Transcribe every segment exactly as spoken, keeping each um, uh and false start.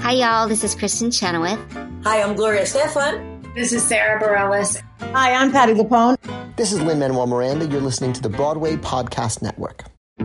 Hi, y'all. This is Kristen Chenoweth. Hi, I'm Gloria Estefan. This is Sarah Bareilles. Hi, I'm Patti LuPone. This is Lin-Manuel Miranda. You're listening to the Broadway Podcast Network.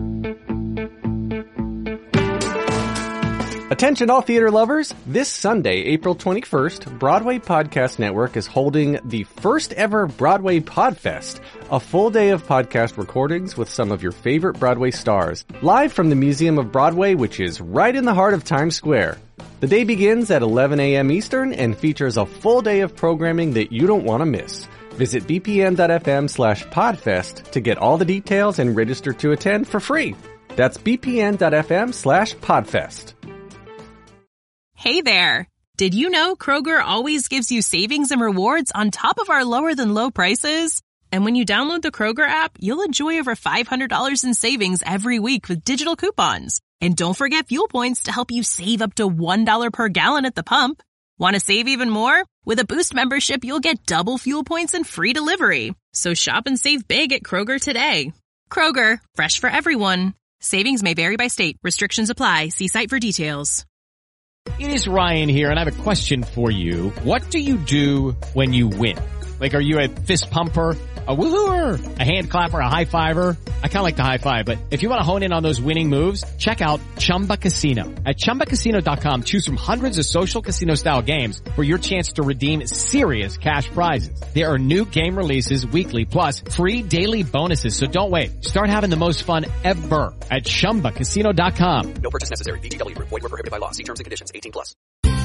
Attention all theater lovers! This Sunday, April twenty-first, Broadway Podcast Network is holding the first ever Broadway Podfest, a full day of podcast recordings with some of your favorite Broadway stars, live from the Museum of Broadway, which is right in the heart of Times Square. The day begins at eleven a.m. Eastern and features a full day of programming that you don't want to miss. Visit bpn.fm slash podfest to get all the details and register to attend for free. That's bpn.fm slash podfest. Hey there! Did you know Kroger always gives you savings and rewards on top of our lower-than-low prices? And when you download the Kroger app, you'll enjoy over five hundred dollars in savings every week with digital coupons. And don't forget fuel points to help you save up to one dollar per gallon at the pump. Want to save even more? With a Boost membership, you'll get double fuel points and free delivery. So shop and save big at Kroger today. Kroger, fresh for everyone. Savings may vary by state. Restrictions apply. See site for details. It is Ryan here, and I have a question for you. What do you do when you win? Like, are you a fist pumper, a woohooer, a hand clapper, a high fiver? I kind of like the high five, but if you want to hone in on those winning moves, check out Chumba Casino. At chumba casino dot com, choose from hundreds of social casino-style games for your chance to redeem serious cash prizes. There are new game releases weekly, plus free daily bonuses, so don't wait. Start having the most fun ever at chumba casino dot com. No purchase necessary. V G W. Void where prohibited by law. See terms and conditions. eighteen plus.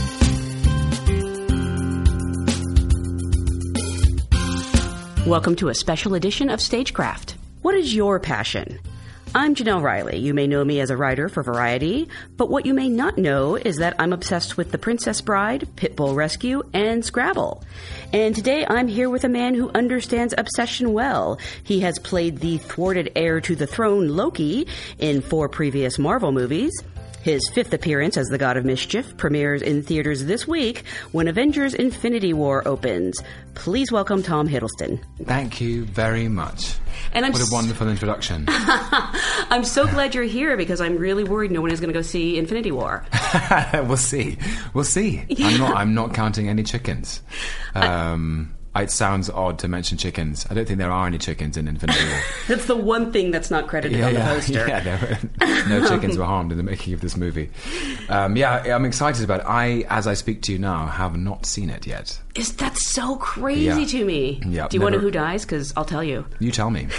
Welcome to a special edition of Stagecraft. What is your passion? I'm Janelle Riley. You may know me as a writer for Variety, but what you may not know is that I'm obsessed with The Princess Bride, Pitbull Rescue, and Scrabble. And today I'm here with a man who understands obsession well. He has played the thwarted heir to the throne, Loki, in four previous Marvel movies. His fifth appearance as the God of Mischief premieres in theaters this week when Avengers Infinity War opens. Please welcome Tom Hiddleston. Thank you very much. And I'm what a wonderful introduction. I'm so glad you're here because I'm really worried no one is going to go see Infinity War. We'll see. We'll see. Yeah. I'm not I'm not counting any chickens. Um... It sounds odd to mention chickens. I don't think there are any chickens in Infinity War. That's the one thing that's not credited yeah, on the yeah, poster. Yeah, there were, no chickens were harmed in the making of this movie. Um, yeah, I'm excited about it. I, as I speak to you now, have not seen it yet. Is that so crazy yeah. to me? Yeah, Do you never... want to know who dies? Because I'll tell you. You tell me.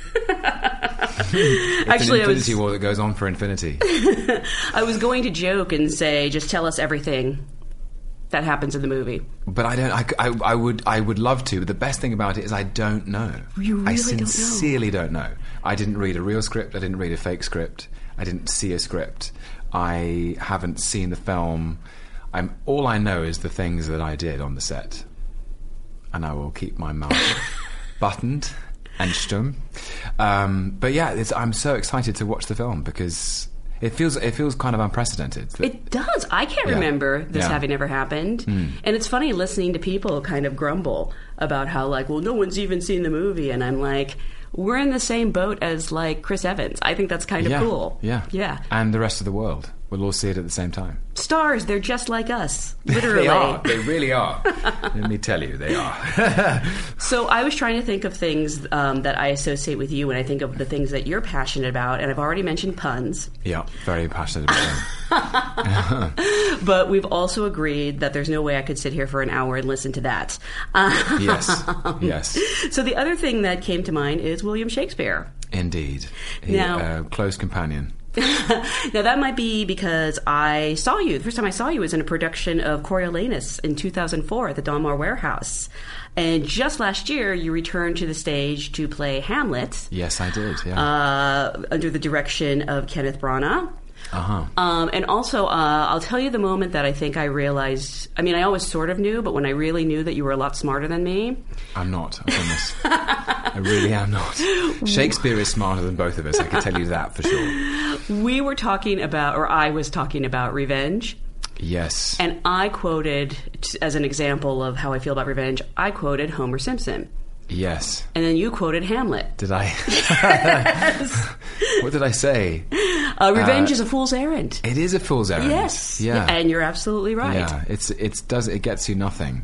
It's Actually, an Infinity I was... War that goes on for infinity. I was going to joke and say, just tell us everything that happens in the movie. But I don't. I, I, I would. I would love to. But the best thing about it is I don't know. You really I sincerely don't know. don't know. I didn't read a real script. I didn't read a fake script. I didn't see a script. I haven't seen the film. I'm. All I know is the things that I did on the set, and I will keep my mouth buttoned and stumm. Um, but yeah, it's, I'm so excited to watch the film because. It feels it feels kind of unprecedented. It does. I can't yeah. remember this yeah. having ever happened. Mm. And it's funny listening to people kind of grumble about how, like, well, no one's even seen the movie. And I'm like, we're in the same boat as, like, Chris Evans. I think that's kind of yeah. cool. Yeah. Yeah. And the rest of the world. We'll all see it at the same time. Stars, they're just like us. Literally. They are. They really are. Let me tell you, they are. So I was trying to think of things um, that I associate with you when I think of the things that you're passionate about, and I've already mentioned puns. Yeah, very passionate about them. But we've also agreed that there's no way I could sit here for an hour and listen to that. Um, yes, yes. So the other thing that came to mind is William Shakespeare. Indeed. He, now, uh, close companion. Now, that might be because I saw you. The first time I saw you was in a production of Coriolanus in two thousand four at the Donmar Warehouse. And just last year, you returned to the stage to play Hamlet. Yes, I did, yeah. Uh, under the direction of Kenneth Branagh. Uh-huh. Um, and also, uh, I'll tell you the moment that I think I realized, I mean, I always sort of knew, but when I really knew that you were a lot smarter than me. I'm not, I promise. I really am not. Shakespeare is smarter than both of us, I can tell you that for sure. We were talking about, or I was talking about revenge. Yes. And I quoted, as an example of how I feel about revenge, I quoted Homer Simpson. Yes. And then you quoted Hamlet. Did I? Yes. What did I say? Uh, revenge uh, is a fool's errand. It is a fool's errand. Yes. Yeah. And you're absolutely right. Yeah. It's it's does it gets you nothing.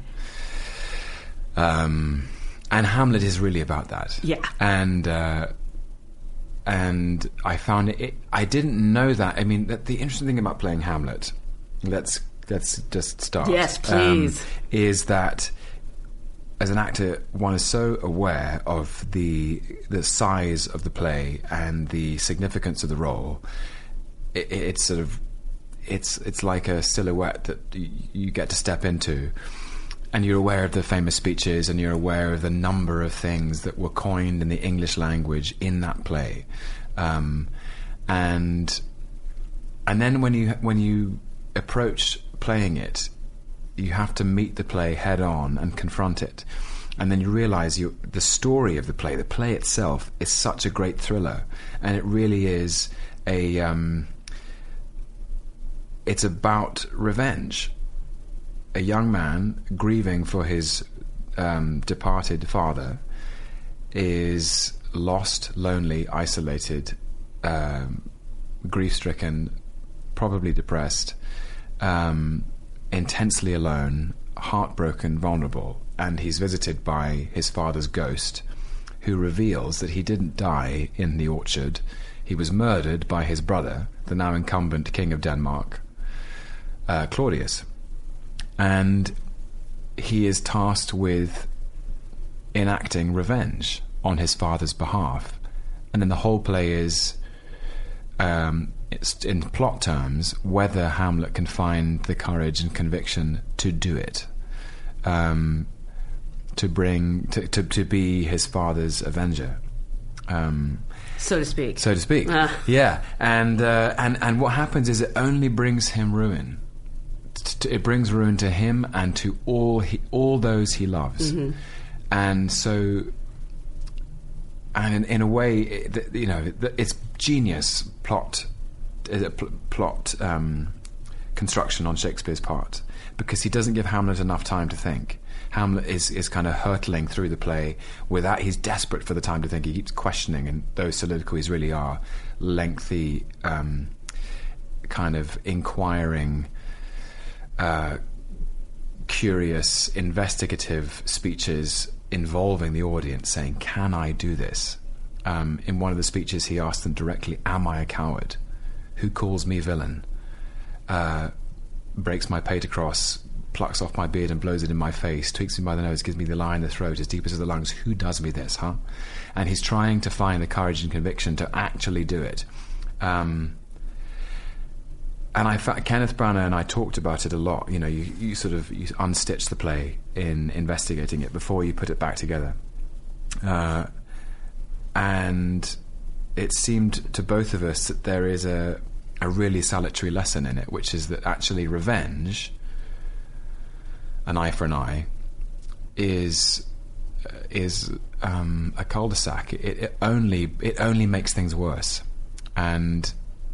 Um, and Hamlet is really about that. Yeah. And uh, and I found it, it. I didn't know that. I mean, the, the interesting thing about playing Hamlet. Let's let's just start. Yes, please. Um, is that as an actor, one is so aware of the the size of the play and the significance of the role. It, it, it's sort of it's it's like a silhouette that you, you get to step into, and you're aware of the famous speeches, and you're aware of the number of things that were coined in the English language in that play, um, and and then when you when you approach playing it, you have to meet the play head on and confront it, and then you realise you the story of the play, the play itself, is such a great thriller, and it really is a. Um, it's about revenge. A young man grieving for his um, departed father is lost, lonely, isolated, um, grief-stricken, probably depressed. Um, intensely alone, heartbroken, vulnerable, and he's visited by his father's ghost, who reveals that he didn't die in the orchard. He was murdered by his brother, the now incumbent king of Denmark, uh, Claudius. And he is tasked with enacting revenge on his father's behalf. And then the whole play is... Um, It's, in plot terms, whether Hamlet can find the courage and conviction to do it, um, to bring to, to to be his father's avenger, um, so to speak. So to speak, uh. yeah. And uh, and and what happens is it only brings him ruin. It brings ruin to him and to all he, all those he loves, mm-hmm. and so. And in, in a way, you know, it's genius plot. A pl- plot um, construction on Shakespeare's part, because he doesn't give Hamlet enough time to think. Hamlet is, is kind of hurtling through the play without. He's desperate for the time to think. He keeps questioning, and those soliloquies really are lengthy, um, kind of inquiring, uh, curious, investigative speeches involving the audience, saying, "Can I do this?" Um, in one of the speeches, he asked them directly, "Am I a coward? Who calls me villain, uh, breaks my pate across, plucks off my beard and blows it in my face, tweaks me by the nose, gives me the lie in the throat as deep as the lungs. Who does me this, huh?" And he's trying to find the courage and conviction to actually do it. Um, and I, Kenneth Branagh and I talked about it a lot. You know, you, you sort of you unstitch the play in investigating it before you put it back together. Uh, and... It seemed to both of us that there is a a really salutary lesson in it, which is that actually revenge, an eye for an eye, is is um, a cul-de-sac. It, it only it only makes things worse, and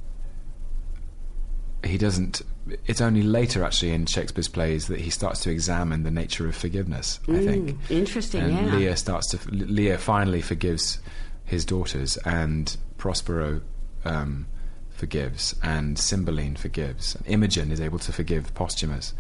he doesn't. It's only later, actually, in Shakespeare's plays that he starts to examine the nature of forgiveness. I mm, think interesting. and yeah. Lear starts to. Lear finally forgives his daughters, and Prospero um, forgives, and Cymbeline forgives. Imogen is able to forgive Posthumus.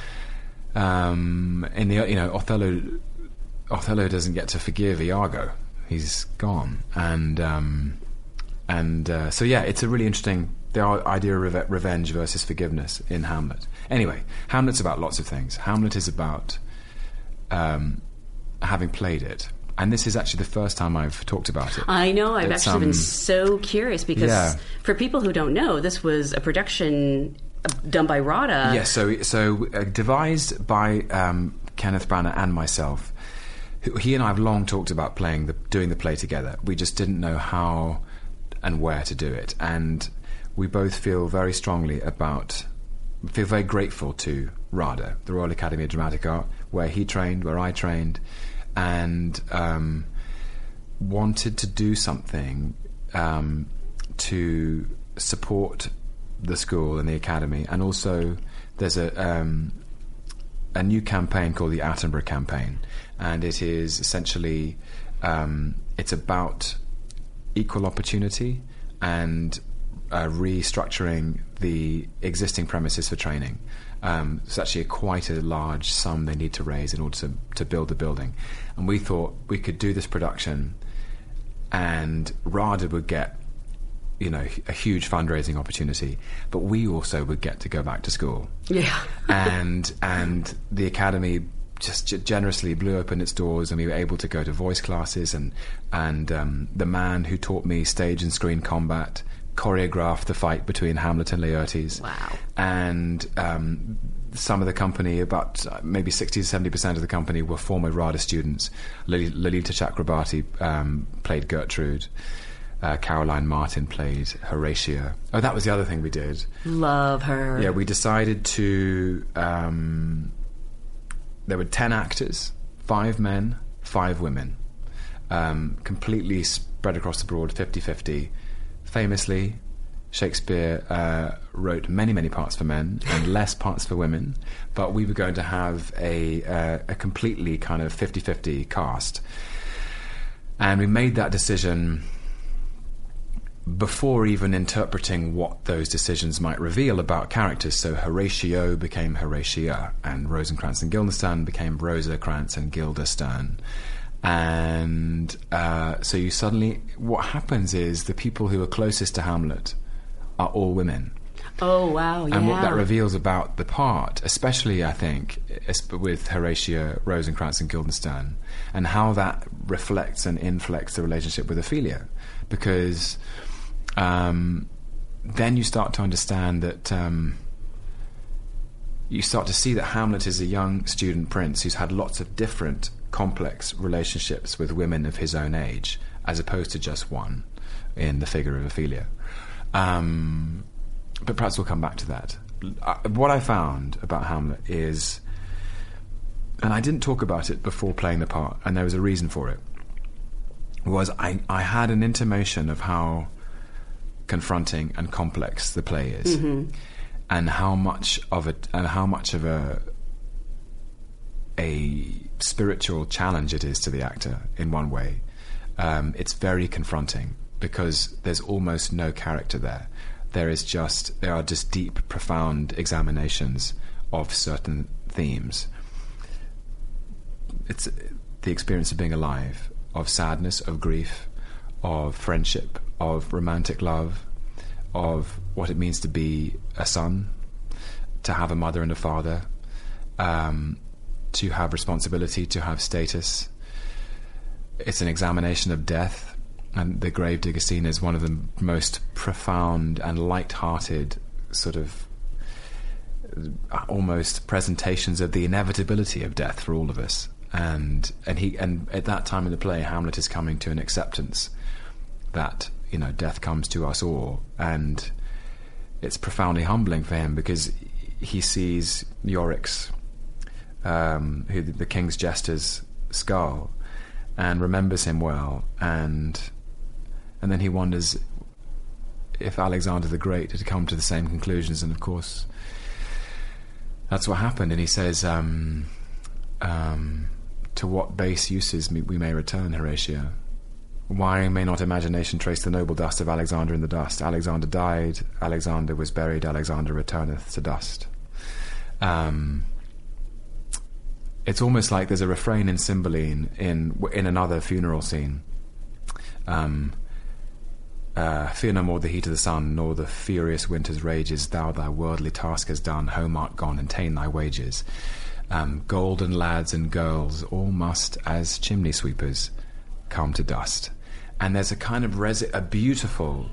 Um, in the you know Othello, Othello doesn't get to forgive Iago; he's gone, and um, and uh, so yeah, it's a really interesting the idea of reve- revenge versus forgiveness in Hamlet. Anyway, Hamlet's about lots of things. Hamlet is about um, having played it. And this is actually the first time I've talked about it. I know. I've it's, actually um, been so curious because yeah. for people who don't know, this was a production done by RADA. Yes, yeah, so so uh, devised by um, Kenneth Branagh and myself. He and I have long talked about playing the doing the play together. We just didn't know how and where to do it, and we both feel very strongly about. Feel very grateful to RADA, the Royal Academy of Dramatic Art, where he trained, where I trained. And um, wanted to do something um, to support the school and the academy, and also there's a um, a new campaign called the Attenborough Campaign, and it is essentially um, it's about equal opportunity and uh, restructuring the existing premises for training. Um, it's actually a quite a large sum they need to raise in order to, to build the building. And we thought we could do this production and RADA would get, you know, a huge fundraising opportunity, but we also would get to go back to school. Yeah. and and the Academy just g- generously blew open its doors, and we were able to go to voice classes, and, and um, the man who taught me stage and screen combat choreographed the fight between Hamlet and Laertes. Wow. And um, some of the company, about maybe sixty to seventy percent of the company, were former RADA students. Lil- Lalita Chakrabarti um, played Gertrude. Uh, Caroline Martin played Horatio. Oh, that was the other thing we did. Love her. Yeah, we decided to... Um, there were ten actors, five men, five women. Um, completely spread across the board, fifty-fifty. Famously, Shakespeare uh, wrote many, many parts for men and less parts for women, but we were going to have a, uh, a completely kind of fifty-fifty cast. And we made that decision before even interpreting what those decisions might reveal about characters. So Horatio became Horatia, and Rosencrantz and Guildenstern became Rosencrantz and Guildenstern. And uh, so you suddenly, what happens is the people who are closest to Hamlet are all women. Oh, wow, yeah. And what that reveals about the part, especially, I think, with Horatio, Rosencrantz and Guildenstern, and how that reflects and inflects the relationship with Ophelia. Because um, then you start to understand that... Um, you start to see that Hamlet is a young student prince who's had lots of different complex relationships with women of his own age, as opposed to just one in the figure of Ophelia. Um, but perhaps we'll come back to that. Uh, what I found about Hamlet is, and I didn't talk about it before playing the part, and there was a reason for it, was I, I had an intimation of how confronting and complex the play is. Mm-hmm. And how much of it, and how much of a a spiritual challenge it is to the actor. In one way, um, it's very confronting because there's almost no character there. There is just there are just deep, profound examinations of certain themes. It's the experience of being alive, of sadness, of grief, of friendship, of romantic love, of what it means to be a son, to have a mother and a father, um, to have responsibility, to have status. It's an examination of death, and the Gravedigger scene is one of the most profound and light-hearted sort of almost presentations of the inevitability of death for all of us. And and he and at that time in the play, Hamlet is coming to an acceptance that, you know, death comes to us all, and it's profoundly humbling for him because he sees Yorick's, um, who the king's jester's skull, and remembers him well, and and then he wonders if Alexander the Great had come to the same conclusions, and of course that's what happened. And he says, um, um, "To what base uses we may return, Horatio? Why may not imagination trace the noble dust of Alexander in the dust? Alexander died, Alexander was buried, Alexander returneth to dust." Um, it's almost like there's a refrain in Cymbeline in in another funeral scene. Um, uh, Fear no more the heat of the sun, nor the furious winter's rages. Thou thy worldly task hast done, home art gone, and ta'en thy wages. Um, golden lads and girls all must, as chimney sweepers, come to dust. And there's a kind of resi- a beautiful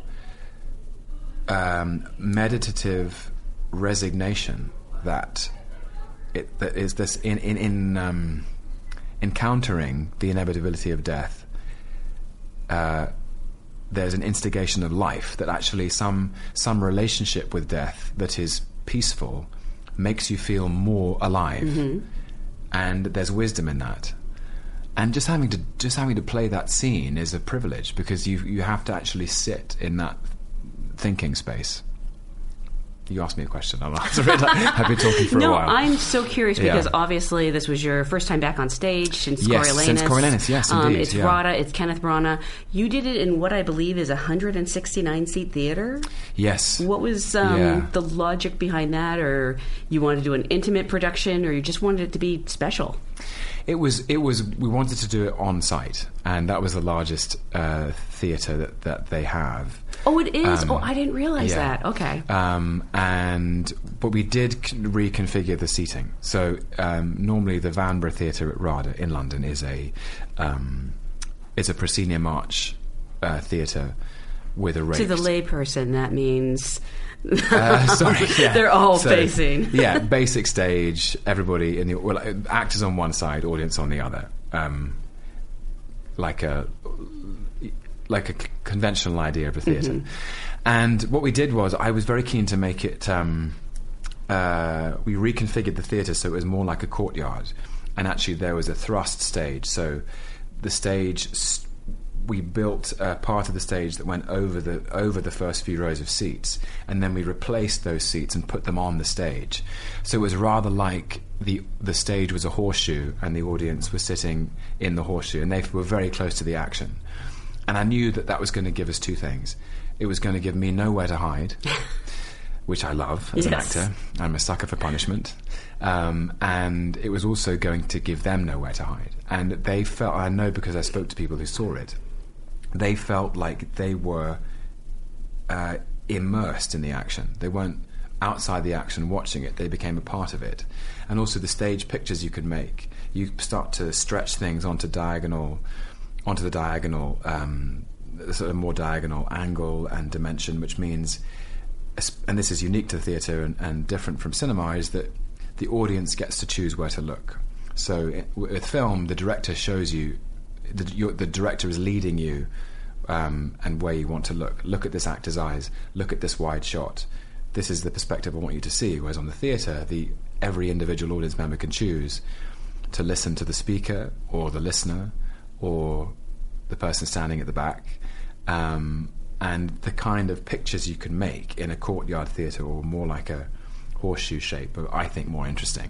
um, meditative resignation that it that is this in in, in um, encountering the inevitability of death. Uh, there's an instigation of life, that actually some some relationship with death that is peaceful makes you feel more alive, mm-hmm. and there's wisdom in that. And just having to just having to play that scene is a privilege, because you you have to actually sit in that thinking space. You asked me a question. I'll answer it. I've been talking for no, a while. No, I'm so curious because yeah. obviously this was your first time back on stage since yes, Coriolanus. since Coriolanus, yes, indeed. Um, it's yeah. RADA, it's Kenneth Branagh. You did it in what I believe is a one hundred sixty-nine seat theater? Yes. What was um, yeah. the logic behind that? Or you wanted to do an intimate production, or you just wanted it to be special? It was. It was. We wanted to do it on site, and that was the largest uh, theatre that, that they have. Oh, it is. Um, oh, I didn't realize yeah. that. Okay. Um, and but we did c- reconfigure the seating. So um, normally the Vanbrugh Theatre at RADA in London is a um, it's a proscenium arch uh, theatre with a raised. To the layperson, that means. uh, sorry, yeah. They're all so, facing. yeah, basic stage. Everybody in the well, actors on one side, audience on the other. Um, like a like a c- conventional idea of a theatre. Mm-hmm. And what we did was, I was very keen to make it. Um, uh, we reconfigured the theatre so it was more like a courtyard, and actually there was a thrust stage. So the stage. St- we built a part of the stage that went over the over the first few rows of seats, and then we replaced those seats and put them on the stage. So it was rather like the the stage was a horseshoe and the audience was sitting in the horseshoe, and they were very close to the action. And I knew that that was going to give us two things. It was going to give me nowhere to hide, which I love as yes. an actor. I'm a sucker for punishment. Um, and it was also going to give them nowhere to hide. And they felt, I know because I spoke to people who saw it, they felt like they were uh, immersed in the action. They weren't outside the action watching it. They became a part of it. And also the stage pictures you could make. You start to stretch things onto diagonal, onto the diagonal, um, sort of more diagonal angle and dimension, which means, and this is unique to theatre and, and different from cinema, is that the audience gets to choose where to look. So it, with film, the director shows you, the, your, the director is leading you um, and where you want to look. Look at this actor's eyes. Look at this wide shot. This is the perspective I want you to see. Whereas on the theatre, the every individual audience member can choose to listen to the speaker or the listener or the person standing at the back. Um, and the kind of pictures you can make in a courtyard theatre, or more like a horseshoe shape, are, I think, more interesting.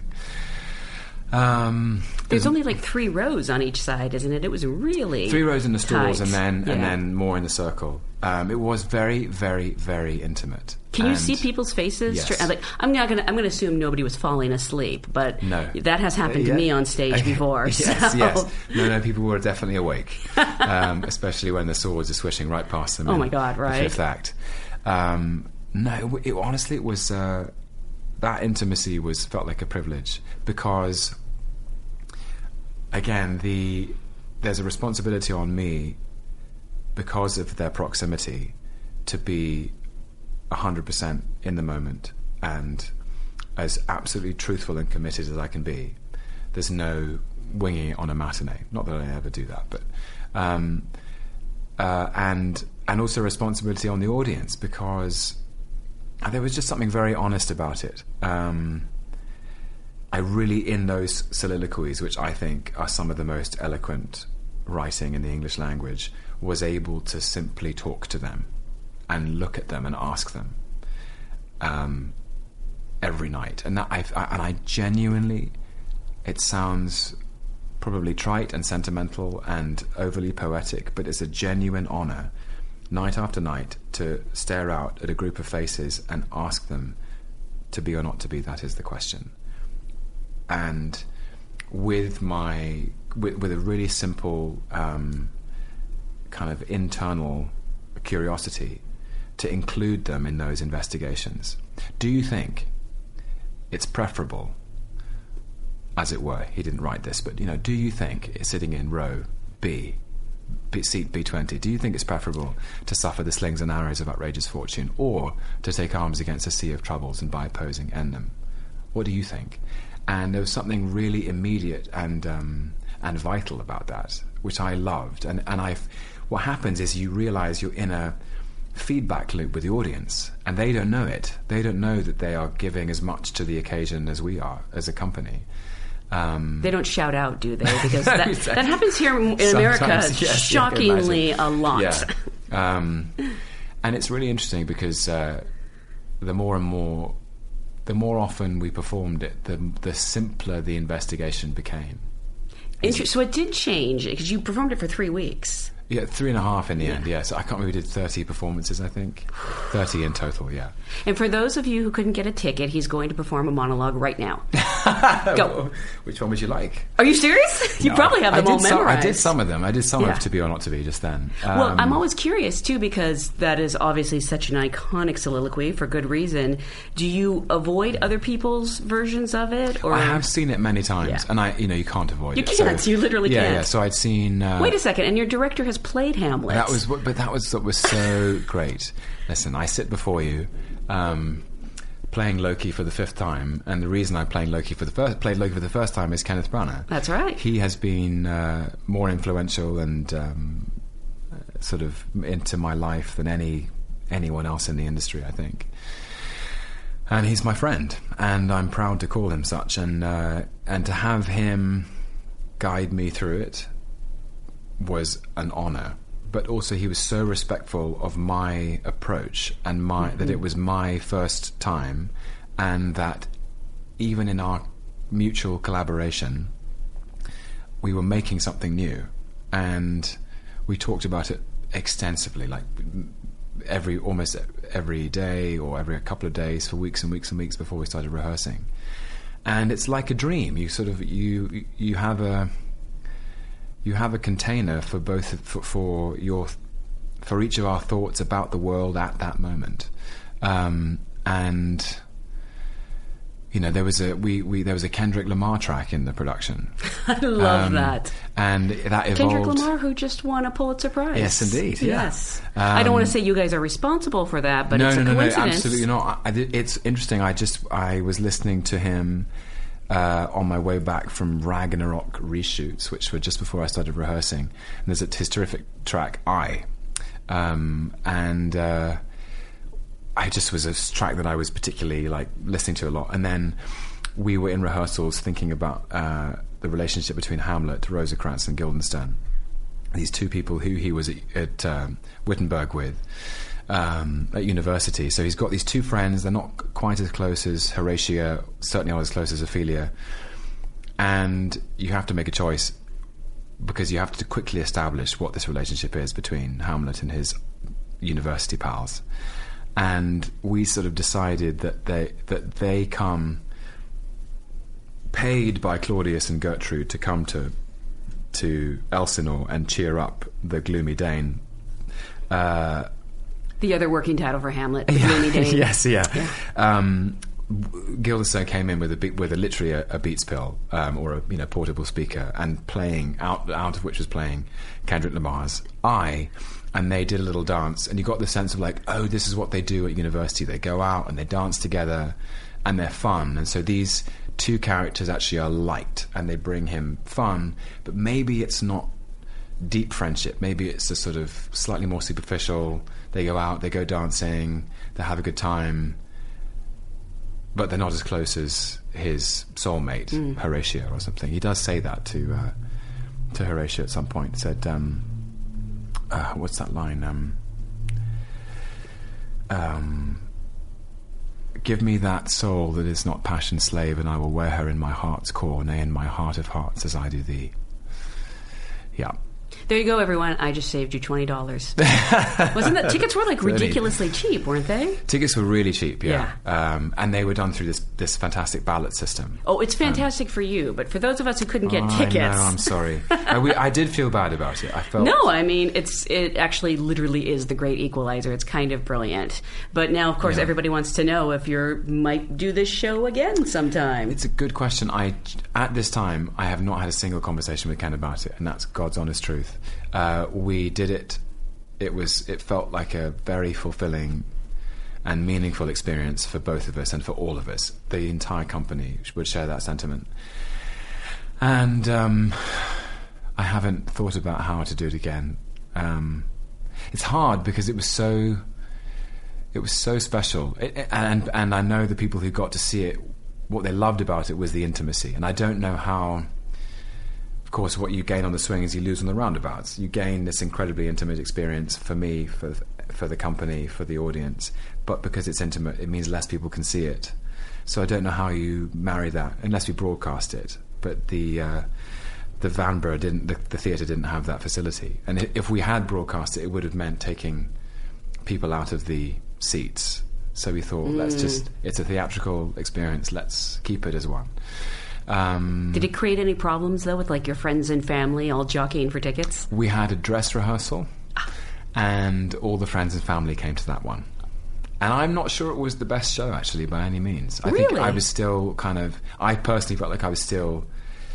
Um, there's, there's only like three rows on each side, isn't it? It was really three rows in the stalls, tight. and then yeah. and then more in the circle. Um, it was very, very, very intimate. Can and you see people's faces? Yes. Like, I'm not gonna. I'm going to assume nobody was falling asleep, but no. that has happened uh, yeah. to me on stage before. yes, so. yes. No, no. People were definitely awake, um, especially when the swords are swishing right past them. Oh my God! Right. The fifth act. Um, no, it, it, honestly, it was uh, that intimacy was felt like a privilege because, again, the there's a responsibility on me because of their proximity to be one hundred percent in the moment and as absolutely truthful and committed as I can be. There's no winging it on a matinee. Not that I ever do that, but um, uh, and and also responsibility on the audience because there was just something very honest about it. Um, I really, in those soliloquies, which I think are some of the most eloquent writing in the English language, was able to simply talk to them and look at them and ask them um, every night. And that I've, I, and I genuinely, it sounds probably trite and sentimental and overly poetic, but it's a genuine honour, night after night, to stare out at a group of faces and ask them to be or not to be. That is the question. And with my with, with a really simple um, kind of internal curiosity to include them in those investigations. Do you think it's preferable, as it were, he didn't write this, but you know, do you think sitting in row B, B seat B twenty, do you think it's preferable to suffer the slings and arrows of outrageous fortune, or to take arms against a sea of troubles and buy opposing Endem? What do you think? And there was something really immediate and um, and vital about that, which I loved. And and I, what happens is you realise you're in a feedback loop with the audience, and they don't know it. They don't know that they are giving as much to the occasion as we are as a company. Um, they don't shout out, do they? Because that, exactly. that happens here in America yes, shockingly a lot. Yeah. Um, and it's really interesting because uh, the more and more, the more often we performed it, the the simpler the investigation became. Inter- so it did change because you performed it for three weeks. Yeah, three and a half in the Yeah. end, yes. I can't remember, we did thirty performances, I think. thirty in total, yeah. And for those of you who couldn't get a ticket, he's going to perform a monologue right now. Go. Which one would you like? Are you serious? You No, probably have I them all did some, memorized. I did some of them. I did some Yeah. of To Be or Not To Be just then. Um, Well, I'm always curious, too, because that is obviously such an iconic soliloquy for good reason. Do you avoid other people's versions of it? Or I have seen it many times, Yeah. and I, you know, you can't avoid You it. can't. You literally yeah, can't. Yeah, so I'd seen... Uh, Wait a second, and your director has played Hamlet. That was, what- but that was what was so great. Listen, I sit before you, um, playing Loki for the fifth time, and the reason I'm playing Loki for the first played Loki for the first time is Kenneth Branagh. That's right. He has been uh, more influential and um, sort of into my life than any anyone else in the industry, I think. And he's my friend, and I'm proud to call him such. And uh, and to have him guide me through it was an honour. But also he was so respectful of my approach and my mm-hmm. that it was my first time, and that even in our mutual collaboration we were making something new, and we talked about it extensively, like every almost every day or every couple of days for weeks and weeks and weeks before we started rehearsing. And it's like a dream. You sort of you you have a You have a container for both for, for your for each of our thoughts about the world at that moment, um, and you know there was a we, we there was a Kendrick Lamar track in the production. I love um, that, and that evolved. Kendrick Lamar, who just won a Pulitzer Prize. Yes, indeed. Yeah. Yes, um, I don't want to say you guys are responsible for that, but no, it's a no, no, coincidence. no, absolutely not. I, I, it's interesting. I just I was listening to him. Uh, on my way back from Ragnarok reshoots, which were just before I started rehearsing, and there's a, his terrific track I, um, and uh, I just was a track that I was particularly like listening to a lot. And then we were in rehearsals thinking about uh, the relationship between Hamlet, Rosencrantz, and Guildenstern. These two people who he was at, at um, Wittenberg with. Um, at university, so he's got these two friends. They're not quite as close as Horatio, certainly not as close as Ophelia, and you have to make a choice because you have to quickly establish what this relationship is between Hamlet and his university pals. And we sort of decided that they that they come paid by Claudius and Gertrude to come to to Elsinore and cheer up the gloomy Dane. Uh, The other working title for Hamlet, the Gloomy Dane. Yes, yeah. yeah. Um, Guildenstern came in with a be- with a literally a, a Beats pill um, or a you know portable speaker, and playing out out of which was playing Kendrick Lamar's I, and they did a little dance, and you got the sense of like, oh, this is what they do at university. They go out and they dance together, and they're fun. And so these two characters actually are light, and they bring him fun, but maybe it's not deep friendship. Maybe it's a sort of slightly more superficial. They go out, they go dancing, they have a good time, but they're not as close as his soulmate, mm. Horatio, or something. He does say that to uh, to Horatio at some point. He said, um, uh, what's that line? Um, um, give me that soul that is not passion's slave, and I will wear her in my heart's core, nay, in my heart of hearts, as I do thee. Yeah. There you go, everyone. I just saved you twenty dollars. Wasn't that tickets were like ridiculously cheap, weren't they? Tickets were really cheap, yeah. yeah. Um, and they were done through this this fantastic ballot system. Oh, it's fantastic um, for you, but for those of us who couldn't get oh, tickets, I know, I'm sorry. I, we, I did feel bad about it. I felt no. I mean, it's it actually literally is the great equalizer. It's kind of brilliant. But now, of course, yeah. everybody wants to know if you might do this show again sometime. It's a good question. I at this time I have not had a single conversation with Ken about it, and that's God's honest truth. Uh, we did it. It was. It felt like a very fulfilling and meaningful experience for both of us and for all of us. The entire company would share that sentiment. And um, I haven't thought about how to do it again. Um, it's hard because it was so. It was so special, it, it, and and I know the people who got to see it. What they loved about it was the intimacy, and I don't know how. Of course, what you gain on the swing is you lose on the roundabouts. You gain this incredibly intimate experience for me, for for the company, for the audience, but because it's intimate, it means less people can see it. So I don't know how you marry that unless we broadcast it. But the uh, the Vanbrugh didn't, the, the theatre didn't have that facility. And if we had broadcast it, it would have meant taking people out of the seats. So we thought, mm. let's just, it's a theatrical experience, let's keep it as one. Um, Did it create any problems, though, with like your friends and family all jockeying for tickets? We had a dress rehearsal, and all the friends and family came to that one. And I'm not sure it was the best show, actually, by any means. I really? think I was still kind of, I personally felt like I was still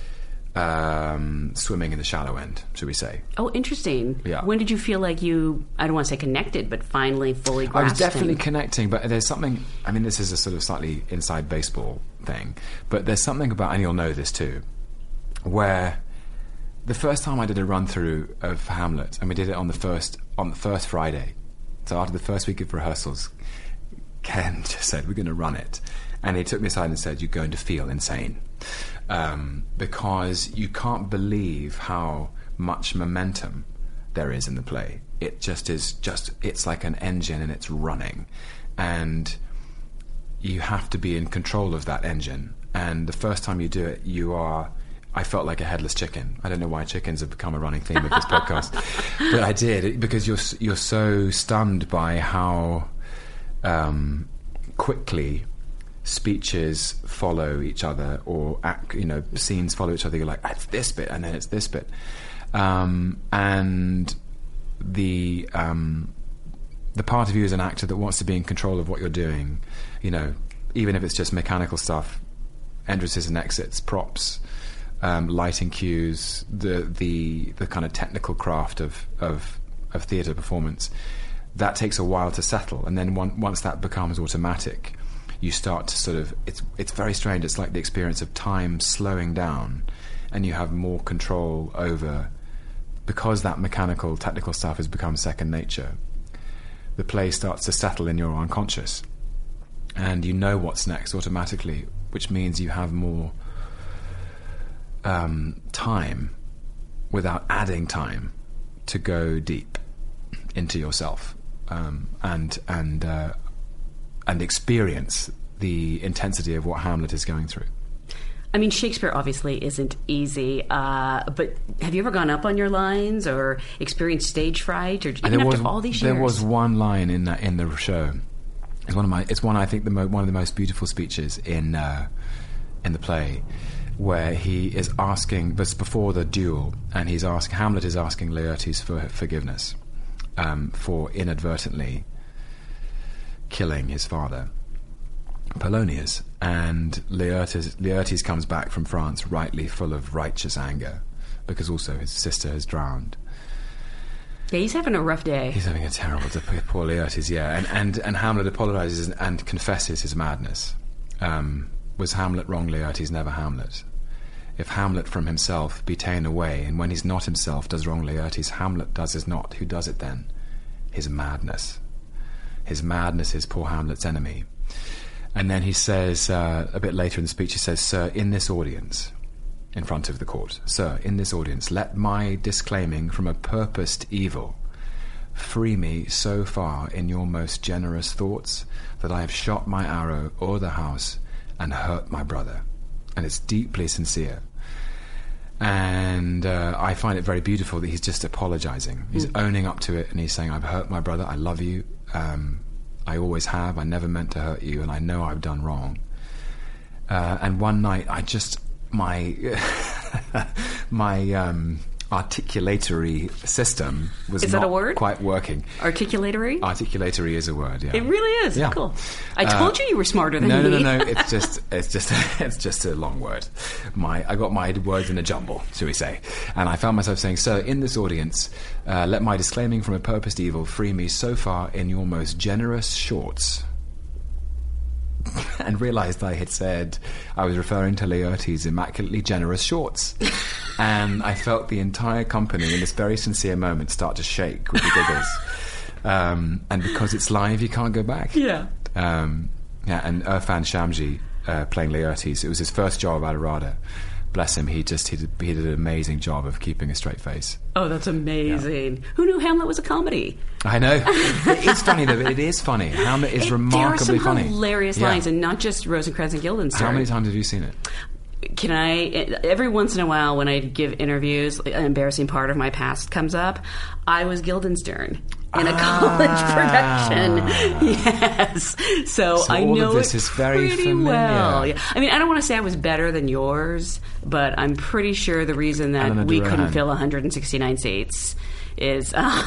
um, swimming in the shallow end, should we say. Oh, interesting. Yeah. When did you feel like you, I don't want to say connected, but finally fully grasped I was definitely him? connecting, but there's something, I mean, this is a sort of slightly inside baseball thing, but there's something about, and you'll know this too, where the first time I did a run-through of Hamlet, and we did it on the first on the first Friday, so after the first week of rehearsals, Ken just said, we're going to run it. And he took me aside and said, you're going to feel insane. Um, because you can't believe how much momentum there is in the play. It just is just, it's like an engine and it's running. And you have to be in control of that engine. And the first time you do it, you are... I felt like a headless chicken. I don't know why chickens have become a running theme of this podcast. But I did, because you're, you're so stunned by how um, quickly speeches follow each other, or act, you know, scenes follow each other. You're like, it's this bit, and then it's this bit, um, and the um, the part of you as an actor that wants to be in control of what you're doing, you know, even if it's just mechanical stuff, entrances and exits, props, um, lighting cues, the the the kind of technical craft of of, of theatre performance. That takes a while to settle, and then one, once that becomes automatic, you start to sort of, it's it's very strange. It's like the experience of time slowing down, and you have more control over, because that mechanical, technical stuff has become second nature. The play starts to settle in your unconscious, and you know what's next automatically, which means you have more um, time, without adding time, to go deep into yourself, um, and and uh, and experience the intensity of what Hamlet is going through. I mean, Shakespeare obviously isn't easy, uh, but have you ever gone up on your lines or experienced stage fright, or even after was, all these years? There was one line in that in the show. It's one of my. It's one I think the mo- one of the most beautiful speeches in uh, in the play, where he is asking, but it's before the duel, and he's asking, Hamlet is asking Laertes for forgiveness um, for inadvertently killing his father, Polonius, and Laertes, Laertes comes back from France rightly full of righteous anger, because also his sister has drowned. Yeah, he's having a rough day. He's having a terrible day, poor Laertes, yeah. And, and, and Hamlet apologizes and, and confesses his madness. Um, was Hamlet wrong, Laertes? Never Hamlet. If Hamlet from himself be ta'en away, and when he's not himself does wrong Laertes, Hamlet does is not. Who does it then? His madness. His madness is poor Hamlet's enemy. And then he says, uh, a bit later in the speech, he says, Sir, in this audience, in front of the court, Sir, in this audience, let my disclaiming from a purposed evil free me so far in your most generous thoughts that I have shot my arrow o'er the house and hurt my brother. And it's deeply sincere. And uh, I find it very beautiful that he's just apologizing. He's mm. owning up to it, and he's saying, I've hurt my brother, I love you, um, I always have, I never meant to hurt you, and I know I've done wrong. Uh, and one night, I just, my, my um, articulatory system was is not that a word? Quite working. Articulatory? Articulatory is a word, yeah. It really is? Yeah. Cool. I told uh, you you were smarter than no, me. No, no, no, it's just, it's just, it's just a long word. My, I got my words in a jumble, shall we say. And I found myself saying, Sir, in this audience, uh, let my disclaiming from a purposed evil free me so far in your most generous shorts. And realised I had said I was referring to Laertes' immaculately generous shorts. And I felt the entire company in this very sincere moment start to shake with the giggles. Um, and because it's live, you can't go back. Yeah. Um, yeah, and Irfan Shamji uh, playing Laertes, it was his first job out of RADA. bless him, he just he did, he did an amazing job of keeping a straight face. Oh, that's amazing. Yeah. Who knew Hamlet was a comedy? I know. It is funny, though. It is funny. Hamlet is it, remarkably there are some funny. hilarious yeah. lines, and not just Rosencrantz and Guildenstern. How many times have you seen it? Can I, every once in a while when I give interviews, an embarrassing part of my past comes up. I was Guildenstern in a ah. college production. Yes. So, so I all know of this it is very pretty familiar. well. Yeah. I mean, I don't want to say I was better than yours, but I'm pretty sure the reason that Eleanor we Duran. couldn't fill one hundred sixty-nine seats is... Um,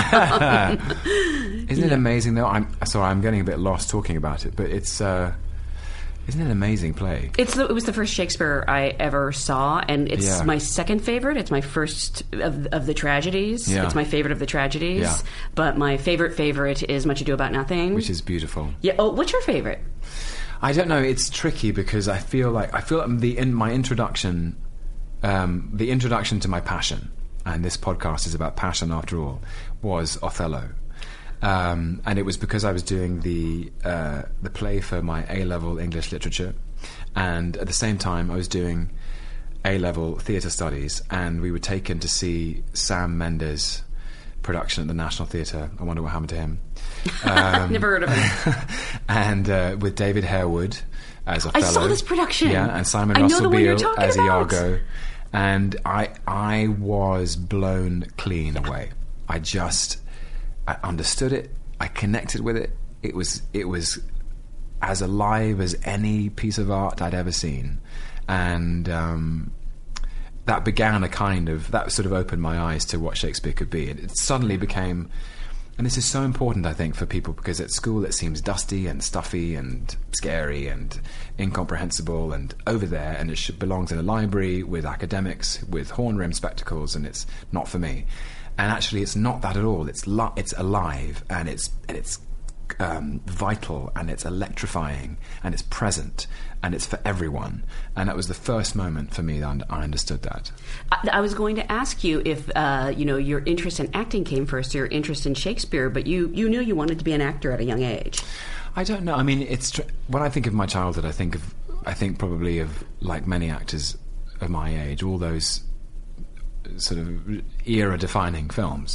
Isn't it yeah. amazing, though? I'm sorry, I'm getting a bit lost talking about it, but it's... Uh, Isn't it an amazing play? It's the, it was the first Shakespeare I ever saw, and it's yeah. my second favorite. It's my first of, of the tragedies. Yeah. It's my favorite of the tragedies. Yeah. But my favorite favorite is Much Ado About Nothing. Which is beautiful. Yeah. Oh, what's your favorite? I don't know. It's tricky because I feel like I feel like the in my introduction, um, the introduction to my passion, and this podcast is about passion after all, was Othello. Um, and it was because I was doing the uh, the play for my A-level English literature, and at the same time I was doing A-level theatre studies, and we were taken to see Sam Mendes' production at the National Theatre. I wonder what happened to him. Um, Never heard of him. And uh, with David Harewood as Othello. I saw this production. Yeah, and Simon I know Russell the one you're Beale talking as about. Iago. And I I was blown clean away. I just... I understood it. I connected with it. It was it was as alive as any piece of art I'd ever seen, and um, that began a kind of that sort of opened my eyes to what Shakespeare could be. It, it suddenly became, and this is so important, I think, for people, because at school it seems dusty and stuffy and scary and incomprehensible and over there, and it should, belongs in a library with academics with horn-rimmed spectacles, and it's not for me. And actually, it's not that at all. It's li- it's alive, and it's and it's um, vital, and it's electrifying, and it's present, and it's for everyone. And that was the first moment for me that I understood that. I, I was going to ask you if uh, you know your interest in acting came first, or your interest in Shakespeare, but you you knew you wanted to be an actor at a young age. I don't know. I mean, it's tr- when I think of my childhood, I think of I think probably of, like many actors of my age, all those sort of era-defining films,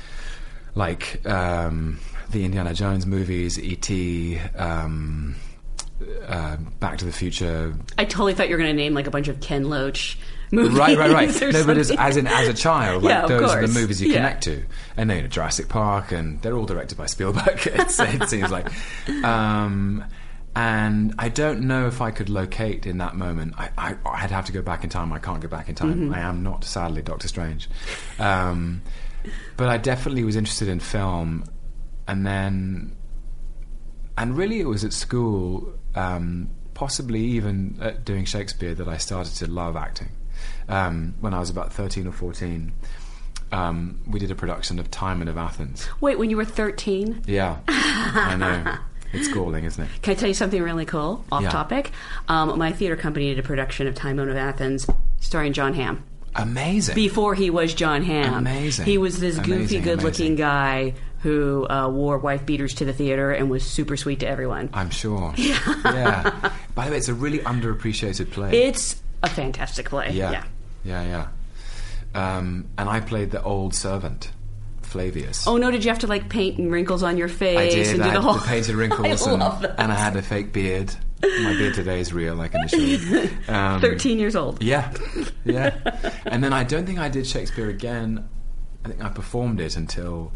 like um, the Indiana Jones movies, E T, um, uh, Back to the Future. I totally thought you were going to name like a bunch of Ken Loach movies. Right, right, right. or No, but as, something. as in as a child, like Yeah, of those are the course. movies you Yeah. connect to, and you know, Jurassic Park, and they're all directed by Spielberg. It's, it seems like. Um, And I don't know if I could locate in that moment. I, I, I'd have to go back in time. I can't go back in time. Mm-hmm. I am not, sadly, Doctor Strange. Um, but I definitely was interested in film. And then... And really it was at school, um, possibly even at doing Shakespeare, that I started to love acting. Um, when I was about thirteen or fourteen, um, we did a production of Timon of Athens. Wait, when you were thirteen? Yeah, I know. It's galling, isn't it? Can I tell you something really cool, off Yeah. topic? Um, my theater company did a production of Timon of Athens starring John Hamm. Amazing. Before he was John Hamm. Amazing. He was this goofy, Amazing, good-looking amazing. guy who uh, wore wife beaters to the theater and was super sweet to everyone. I'm sure. Yeah. yeah. By the way, it's a really underappreciated play. It's a fantastic play. yeah. Yeah. Yeah, yeah. Um, and I played the old servant, Flavius. Oh no! Did you have to like paint and wrinkles on your face I did. and do I the had whole the painted wrinkles, I and, love that. and I had a fake beard. My beard today is real, I can assure you. Um, Thirteen years old. Yeah, yeah. And then I don't think I did Shakespeare again. I think I performed it until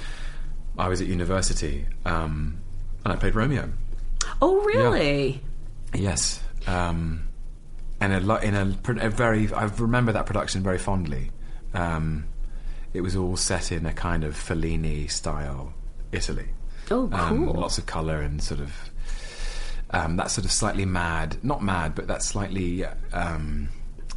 I was at university, um, and I played Romeo. Oh really? Yes, um, and a, lo- in a, pr- a very, I remember that production very fondly. Um, it was all set in a kind of Fellini style Italy. Oh, cool. Um, lots of colour and sort of um, that sort of slightly mad, not mad, but that slightly um,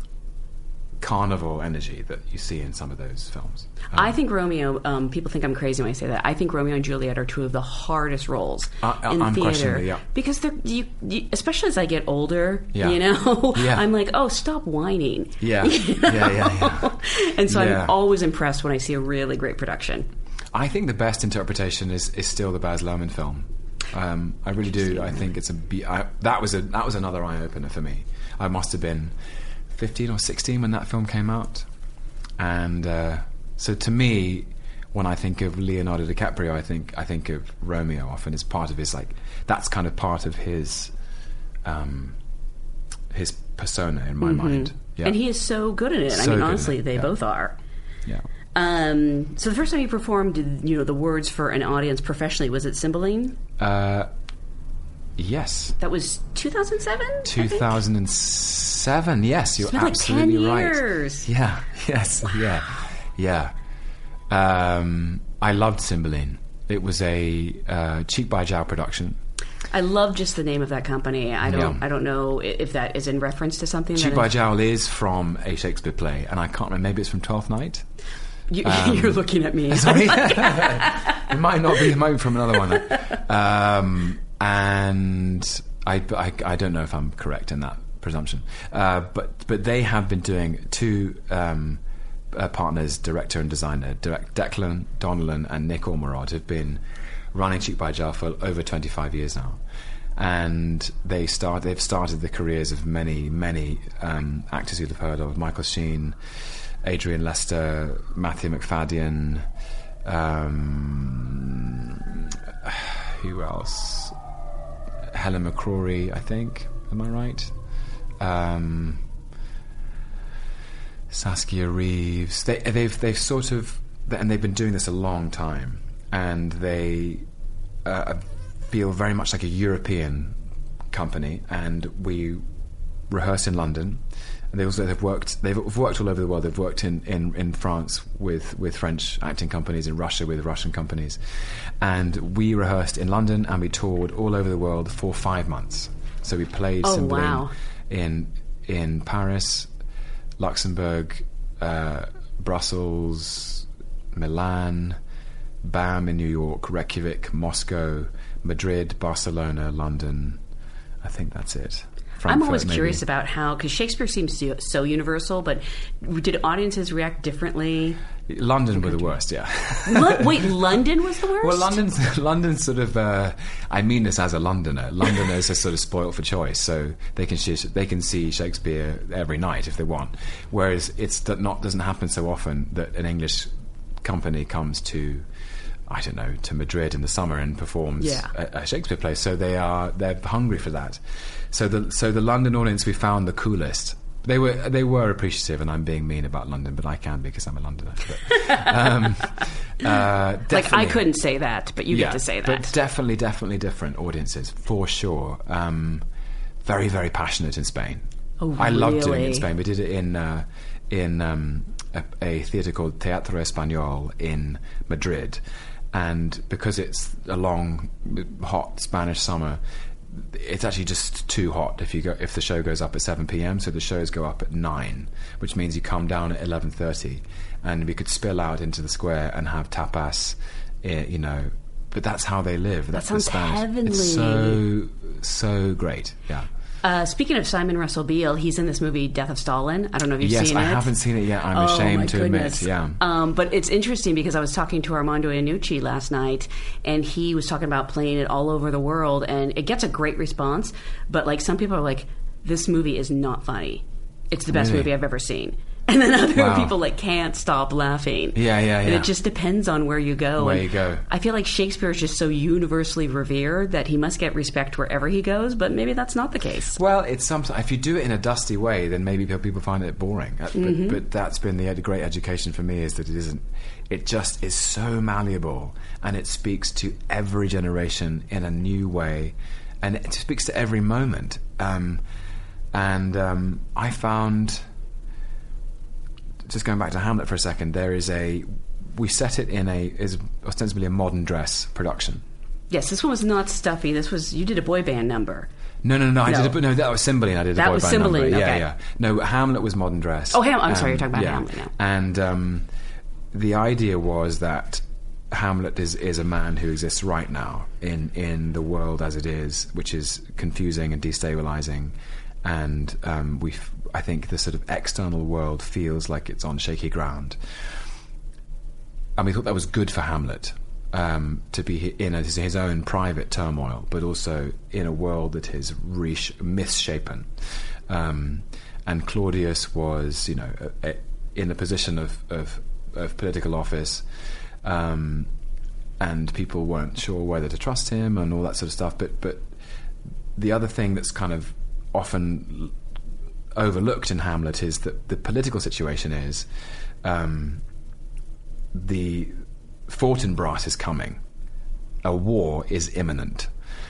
carnival energy that you see in some of those films. Um, I think Romeo, um, people think I'm crazy when I say that. I think Romeo and Juliet are two of the hardest roles Uh, uh, in theater. unquestionably, yeah. Because they're, you, you, especially as I get older, Yeah. you know, Yeah. I'm like, oh, stop whining. Yeah, You know? yeah, yeah, yeah. And so Yeah. I'm always impressed when I see a really great production. I think the best interpretation is, is still the Baz Luhrmann film. Um, I really do. I think it's a. Be- I, that was a that was another eye opener for me. I must have been fifteen or sixteen when that film came out. And uh, so to me, when I think of Leonardo DiCaprio, I think I think of Romeo often as part of his, like, that's kind of part of his um, his persona in my mm-hmm. mind. Yeah. And he is so good at it. So I mean, honestly, it. they yeah. both are. Yeah. Um, so the first time you performed, you know, the words for an audience professionally, was it Cymbeline? Uh, yes. That was two thousand seven? two thousand seven, yes, you're it's been absolutely like ten right. Years. Yeah, yes, wow. yeah, yeah. Um, I loved Cymbeline. It was a uh, Cheek by Jowl production. I love just the name of that company. I don't. Yeah. I don't know if that is in reference to something. Cheek that by is... Jowl is from a Shakespeare play, and I can't remember. Maybe it's from Twelfth Night. You, um, you're looking at me. Sorry, it might not be. It might be from another one. Um, and I, I, I don't know if I'm correct in that presumption. Uh, but but they have been doing two um, uh, partners, director and designer, direct, Declan Donnellan and Nick Ormerod, have been running Cheek by Jowl for over twenty-five years now. And they start, they've started the careers of many, many um, actors you'll have heard of. Michael Sheen, Adrian Lester, Matthew McFadden, um, who else? Helen McCrory, I think. Am I right? Um, Saskia Reeves. They, they've they've sort of, and they've been doing this a long time, and they uh, feel very much like a European company. And we rehearse in London. And they also have worked. They've worked all over the world. They've worked in, in, in France with, with French acting companies, in Russia with Russian companies, and we rehearsed in London and we toured all over the world for five months. So we played oh, Cymbeline wow. in in Paris, Luxembourg, uh, Brussels, Milan, B A M in New York, Reykjavik, Moscow, Madrid, Barcelona, London. I think that's it. I'm always maybe. curious about how, because Shakespeare seems so, so universal, but did audiences react differently? London were the worst, yeah. Lo- wait, London was the worst? Well, London's, London's sort of, uh, I mean this as a Londoner. Londoners are sort of spoilt for choice, so they can sh- they can see Shakespeare every night if they want. Whereas it's not doesn't happen so often that an English company comes to, I don't know, to Madrid in the summer and performs yeah. a, a Shakespeare play. So they are they're hungry for that. So the so the London audience we found the coolest. They were they were appreciative, and I'm being mean about London, but I can because I'm a Londoner. But, um, uh, like I couldn't say that, but you yeah, get to say that. But definitely, definitely different audiences for sure. Um, very, very passionate in Spain. Oh, I loved doing really? it in Spain. We did it in uh, in um, a, a theatre called Teatro Español in Madrid, and because it's a long, hot Spanish summer, it's actually just too hot if you go if the show goes up at seven p.m. So the shows go up at nine, which means you come down at eleven thirty, and we could spill out into the square and have tapas, eh, you know. But that's how they live. That's that sounds the Spanish. heavenly. It's so so great. Yeah. Uh, speaking of Simon Russell Beale, he's in this movie Death of Stalin. I don't know if you've yes, seen it. Yes, I haven't seen it yet. I'm oh, ashamed my to goodness. admit. Yeah. Um, but it's interesting because I was talking to Armando Iannucci last night, and he was talking about playing it all over the world, and it gets a great response. But like some people are like, this movie is not funny. It's the best really? movie I've ever seen. And then other wow. people like can't stop laughing. Yeah, yeah, yeah. And it just depends on where you go. Where and you go. I feel like Shakespeare is just so universally revered that he must get respect wherever he goes, but maybe that's not the case. Well, it's sometimes if you do it in a dusty way, then maybe people find it boring. Uh, Mm-hmm. But, but that's been the ed- great education for me is that it isn't. It just is so malleable, and it speaks to every generation in a new way, and it speaks to every moment. Um, and um, I found. Just going back to Hamlet for a second, there is a we set it in a is ostensibly a modern dress production. Yes, this one was not stuffy. This was you did a boy band number. No, no, no. I No. did a, no. That was Cymbeline. I did That a boy was band Cymbeline, number. Yeah, okay. yeah. No, Hamlet was modern dress. Oh, Ham- I'm sorry, Um, you're talking about yeah. Hamlet now. And um, the idea was that Hamlet is is a man who exists right now in in the world as it is, which is confusing and destabilizing, and um, we. I think the sort of external world feels like it's on shaky ground. And we thought that was good for Hamlet, um, to be in a, his own private turmoil, but also in a world that is resh- misshapen. Um, and Claudius was, you know, a, a, in a position of, of, of political office, um, and people weren't sure whether to trust him and all that sort of stuff. But but the other thing that's kind of often overlooked in Hamlet is that the political situation is um, the Fortinbras is coming. A war is imminent.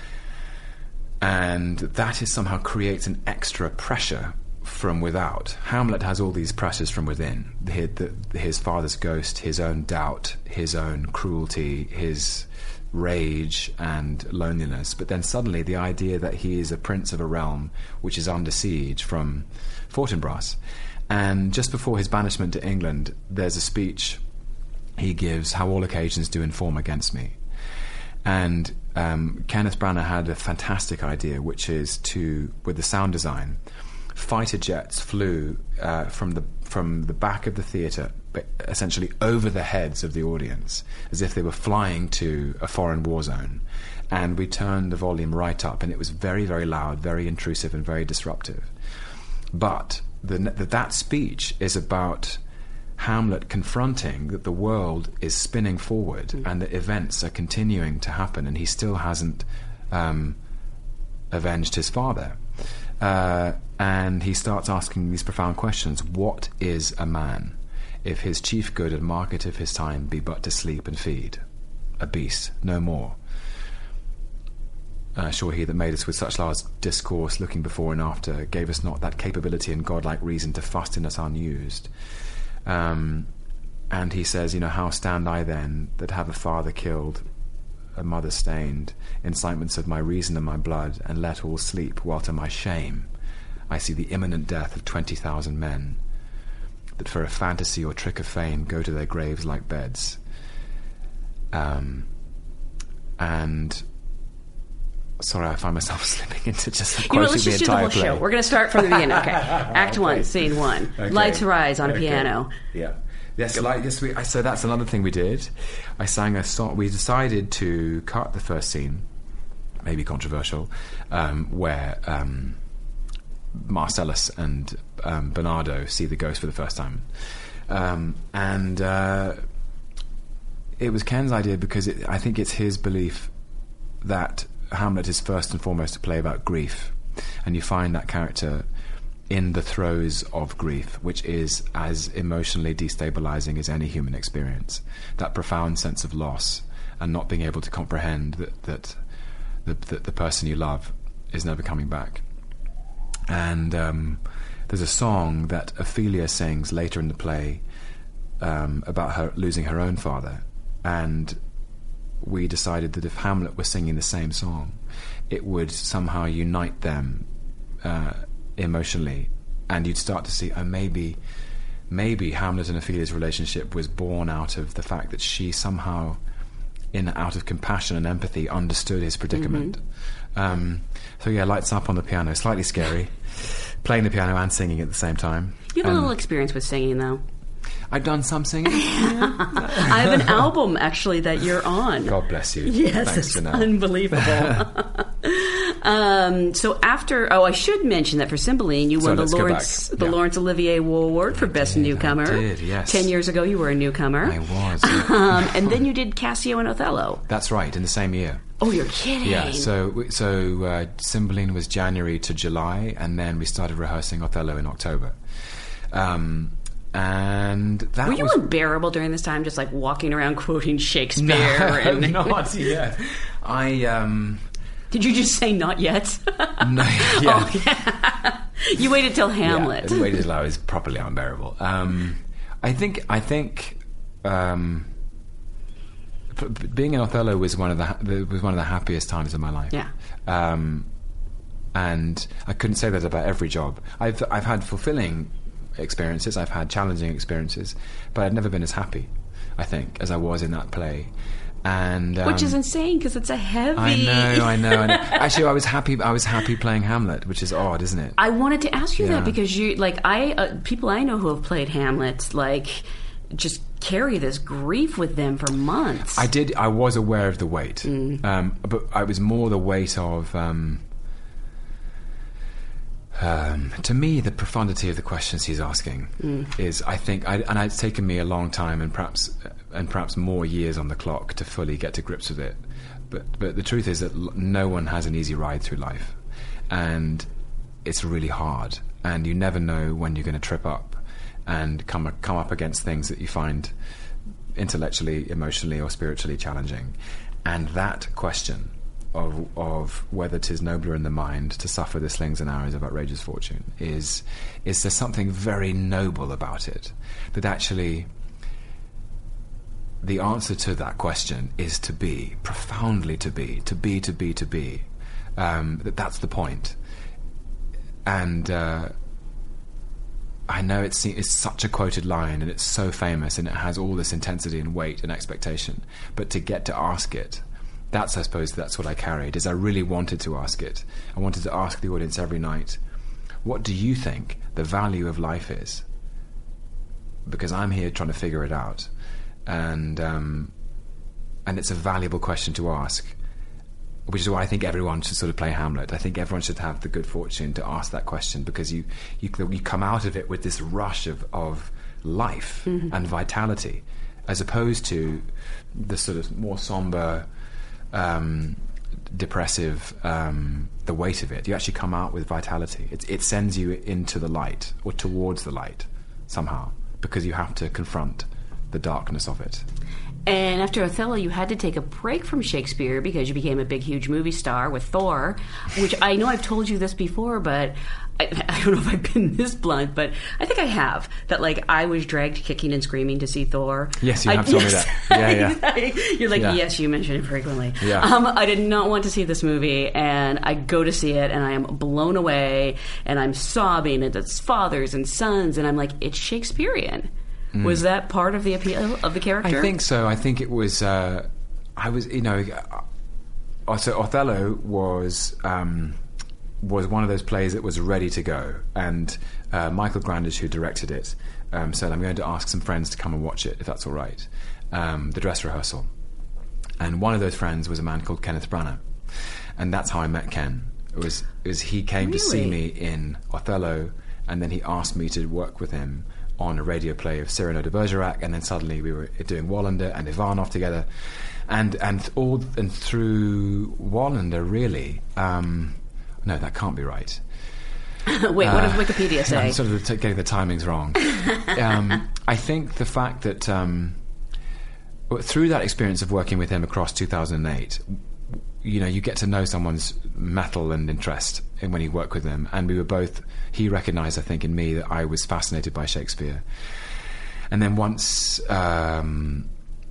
And that is somehow creates an extra pressure from without. Hamlet has all these pressures from within. His, the, his father's ghost, his own doubt, his own cruelty, his rage and loneliness. But then suddenly the idea that he is a prince of a realm which is under siege from Fortinbras. And just before his banishment to England, there's a speech he gives, "How all occasions do inform against me." And um, Kenneth Branagh had a fantastic idea, which is to, with the sound design, fighter jets flew uh, from the from the back of the theatre, essentially over the heads of the audience, as if they were flying to a foreign war zone. And we turned the volume right up, and it was very, very loud, very intrusive, and very disruptive. But the, the, that speech is about Hamlet confronting that the world is spinning forward mm. and that events are continuing to happen, and he still hasn't um, avenged his father. Uh, and he starts asking these profound questions. What is a man, if his chief good and market of his time be but to sleep and feed? A beast, no more. Uh, sure he that made us with such large discourse, looking before and after, gave us not that capability and godlike reason to fast in us unused. Um, and he says, you know, how stand I then that have a father killed, a mother stained, incitements of my reason and my blood, and let all sleep, while to my shame I see the imminent death of twenty thousand men, that for a fantasy or trick of fame go to their graves like beds. Um, and sorry, I find myself slipping into just you know, let's quoting the just do the entire whole play. show. We're going to start from the beginning. Okay, Act Okay. One, Scene One. Okay. Lights rise on Okay. piano. Yeah. Yes, like yes, we. I, so that's another thing we did. I sang a song. We decided to cut the first scene, maybe controversial, um, where um, Marcellus and um, Bernardo see the ghost for the first time, um, and uh, it was Ken's idea because it, I think it's his belief that Hamlet is first and foremost a play about grief, and you find that character in the throes of grief, which is as emotionally destabilizing as any human experience. That profound sense of loss and not being able to comprehend that, that the, that the person you love is never coming back. And um, there's a song that Ophelia sings later in the play um, about her losing her own father, and we decided that if Hamlet was singing the same song, it would somehow unite them uh, emotionally, and you'd start to see, oh, maybe maybe Hamlet and Ophelia's relationship was born out of the fact that she somehow, in out of compassion and empathy, understood his predicament. Mm-hmm. Um, so yeah, lights up on the piano, slightly scary, playing the piano and singing at the same time. You have um, a little experience with singing, though. I've done some singing. I have an album, actually, that you're on. God bless you. Yes, Thanks, it's Janelle. unbelievable. um, so after, oh, I should mention that for Cymbeline, you So won the let's go Laurence, back. the Yeah. Laurence Olivier Award for I Best did, Newcomer. I did, yes. Ten years ago, you were a newcomer. I was. Yeah. Um, and then you did Cassio and Othello. That's right, in the same year. Oh, you're kidding. Yeah, so so uh, Cymbeline was January to July, and then we started rehearsing Othello in October. Um, and that Were you was unbearable during this time, just like walking around quoting Shakespeare? no, and not yet. I um, Did you just say not yet? no, yeah. Oh, yeah. You waited till Hamlet. Yeah, waited till I was properly unbearable. Um, I think I think um, p- p- being in Othello was one of the ha- was one of the happiest times of my life. Yeah. Um, and I couldn't say that about every job. I've I've had fulfilling experiences, I've had challenging experiences, but I've never been as happy, I think, as I was in that play. And um, which is insane because it's a heavy. I know, I know, I know. Actually, I was happy. I was happy playing Hamlet, which is odd, isn't it? I wanted to ask you Yeah. that because you, like, I uh, people I know who have played Hamlet, like, just carry this grief with them for months. I did. I was aware of the weight, Mm. um, but I was more the weight of um, Um, to me, the profundity of the questions he's asking mm. is, I think, I, and it's taken me a long time and perhaps and perhaps more years on the clock to fully get to grips with it. But but the truth is that l- no one has an easy ride through life, and it's really hard, and you never know when you're going to trip up and come come up against things that you find intellectually, emotionally, or spiritually challenging. And that question of of whether 'tis nobler in the mind to suffer the slings and arrows of outrageous fortune is is there something very noble about it, that actually the answer to that question is to be, profoundly to be, to be, to be, to be. Um, that that's the point. And uh, I know it's it's such a quoted line, and it's so famous, and it has all this intensity and weight and expectation. But to get to ask it, that's, I suppose, that's what I carried, is I really wanted to ask it. I wanted to ask the audience every night, what do you think the value of life is? Because I'm here trying to figure it out. And um, and it's a valuable question to ask, which is why I think everyone should sort of play Hamlet. I think everyone should have the good fortune to ask that question, because you you, you come out of it with this rush of, of life mm-hmm. and vitality, as opposed to the sort of more somber, um, depressive, um, the weight of it. You actually come out with vitality. It, it sends you into the light, or towards the light, somehow, because you have to confront the darkness of it. And after Othello, you had to take a break from Shakespeare because you became a big, huge movie star with Thor, which I know I've told you this before, but I, I don't know if I've been this blunt, but I think I have. That, like, I was dragged kicking and screaming to see Thor. Yes, you I, have told yes, me that. Yeah, yeah. You're like, yeah. Yes, you mention it frequently. Yeah. Um, I did not want to see this movie, and I go to see it, and I am blown away, and I'm sobbing, and it's fathers and sons, and I'm like, it's Shakespearean. Mm. Was that part of the appeal of the character? I think so. I think it was. Uh, I was, you know, uh, so Othello was um, was one of those plays that was ready to go, and uh, Michael Grandage, who directed it, um, said, "I'm going to ask some friends to come and watch it, if that's all right." Um, the dress rehearsal, and one of those friends was a man called Kenneth Branagh, and that's how I met Ken. It was, it was he came really? to see me in Othello, and then he asked me to work with him on a radio play of Cyrano de Bergerac, and then suddenly we were doing Wallander and Ivanov together, and and all and through Wallander, really. Um, no, that can't be right. Wait, uh, what does Wikipedia say? I'm sort of t- getting the timings wrong. um, I think the fact that um, through that experience of working with him across two thousand eight, you know, you get to know someone's mettle and interest in when you work with them, and we were both, he recognised, I think, in me that I was fascinated by Shakespeare. And then once um,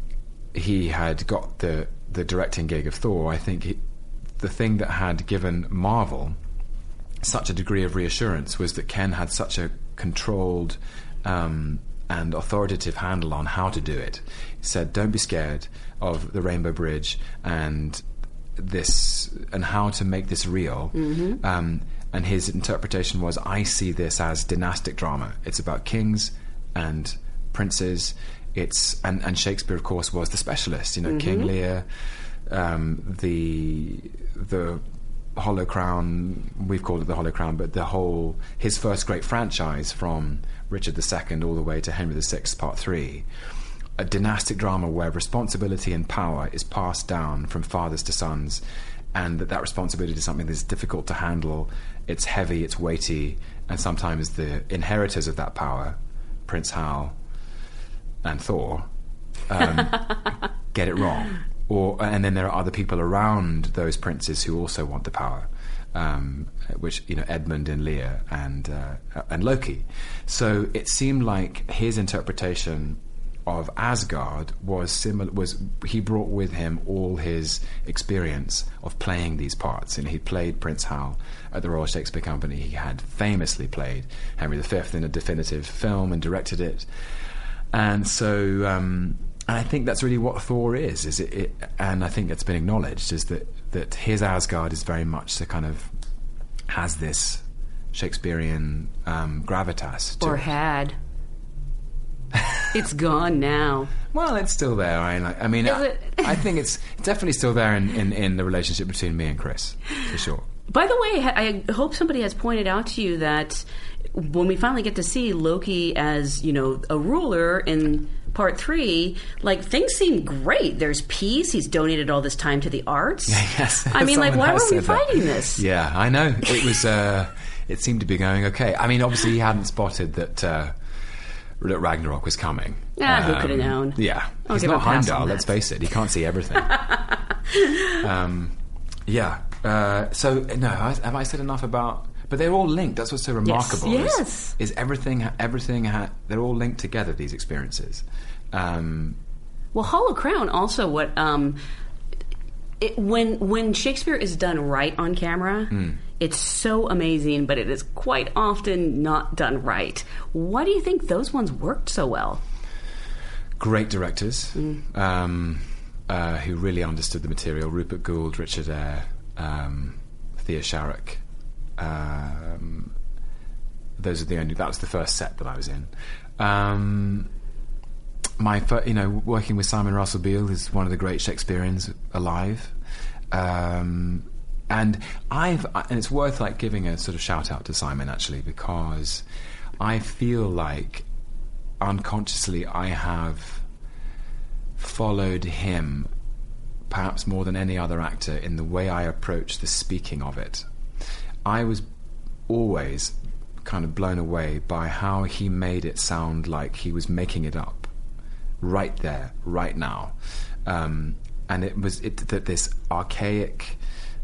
he had got the, the directing gig of Thor, I think he, the thing that had given Marvel such a degree of reassurance was that Ken had such a controlled um, and authoritative handle on how to do it. He said, don't be scared of the Rainbow Bridge and this, and how to make this real. Mm-hmm. Um, and his interpretation was, I see this as dynastic drama. It's about kings and princes. It's and, and Shakespeare, of course, was the specialist. You know, mm-hmm. King Lear, um, the the Hollow Crown. We've called it the Hollow Crown, but the whole his first great franchise from Richard the Second all the way to Henry the Sixth, Part Three. A dynastic drama where responsibility and power is passed down from fathers to sons, and that that responsibility is something that's difficult to handle. It's heavy, it's weighty, and sometimes the inheritors of that power, Prince Hal and Thor, um, get it wrong. Or and then there are other people around those princes who also want the power, um, which, you know, Edmund and Lear and uh, and Loki. So it seemed like his interpretation of Asgard was similar. Was he brought with him all his experience of playing these parts, and he played Prince Hal at the Royal Shakespeare Company. He had famously played Henry the Fifth in a definitive film and directed it, and so um, and I think that's really what Thor is. Is it, it? And I think it's been acknowledged is that that his Asgard is very much the kind of has this Shakespearean um, gravitas to or it. had. It's gone now. Well, it's still there. I, I mean, I, I think it's definitely still there in, in, in the relationship between me and Chris, for sure. By the way, I hope somebody has pointed out to you that when we finally get to see Loki as, you know, a ruler in part three, like, things seem great. There's peace. He's donated all this time to the arts. Yes. I mean, like, why were we that. fighting this? Yeah, I know. It was, uh, it seemed to be going okay. I mean, obviously he hadn't spotted that, uh, that Ragnarok was coming. Ah, um, who could have known? Yeah. I'll He's give not him a pass on Heimdall, that. let's face it. He can't see everything. um, yeah. Uh, so, no, have I said enough about... But they're all linked. That's what's so remarkable. Yes. Is, yes. is everything, everything ha- they're all linked together, these experiences. Um, well, Hollow Crown also what... Um, it, when when Shakespeare is done right on camera, mm. it's so amazing, but it is quite often not done right. Why do you think those ones worked so well? Great directors mm. um, uh, who really understood the material. Rupert Gould, Richard Eyre, um, Thea Sharrock. Um, those are the only. That was the first set that I was in. Um, my, fir- you know, working with Simon Russell Beale is one of the great Shakespeareans alive, um, and I've and it's worth like giving a sort of shout out to Simon actually, because I feel like unconsciously I have followed him perhaps more than any other actor in the way I approach the speaking of it. I was always kind of blown away by how he made it sound like he was making it up right there, right now. Um, and it was it, that this archaic,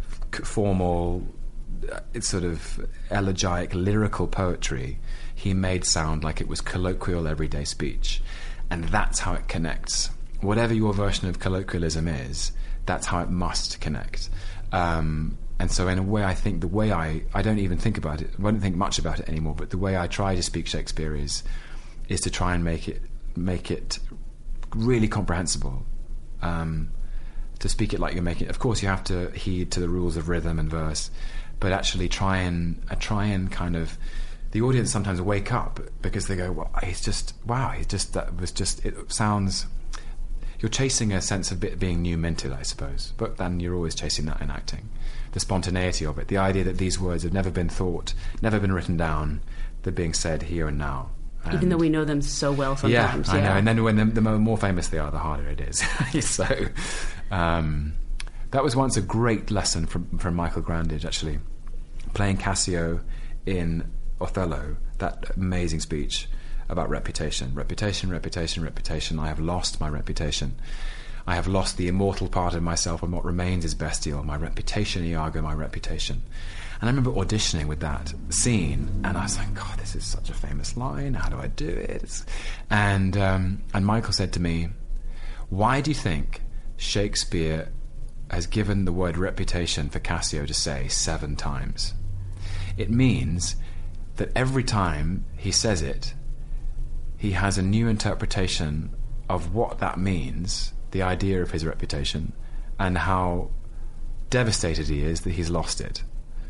formal, it's sort of elegiac, lyrical poetry he made sound like it was colloquial, everyday speech. And that's how it connects. Whatever your version of colloquialism is, that's how it must connect. Um, and so in a way, I think the way I... I don't even think about it, I don't think much about it anymore, but the way I try to speak Shakespeare is is to try and make it make it really comprehensible. Um, to speak it like you're making it. Of course, you have to heed to the rules of rhythm and verse, but actually try and uh, try and kind of... The audience sometimes wake up because they go, well, he's just... Wow, he's just... That was just... It sounds... You're chasing a sense of it being new minted, I suppose. But then you're always chasing that in acting. The spontaneity of it. The idea that these words have never been thought, never been written down. They're being said here and now. And even though we know them so well sometimes. Yeah, I yeah. know. And then when the, the more famous they are, the harder it is. so um, that was once a great lesson from, from Michael Grandage, actually. Playing Cassio in Othello, that amazing speech about reputation. Reputation, reputation, reputation. I have lost my reputation. I have lost the immortal part of myself, and what remains is bestial. My reputation, Iago, my reputation. And I remember auditioning with that scene, and I was like, God, this is such a famous line. How do I do it? It's... And, um, and Michael said to me, why do you think Shakespeare has given the word reputation for Cassio to say seven times? It means that every time he says it, he has a new interpretation of what that means, the idea of his reputation, and how devastated he is that he's lost it.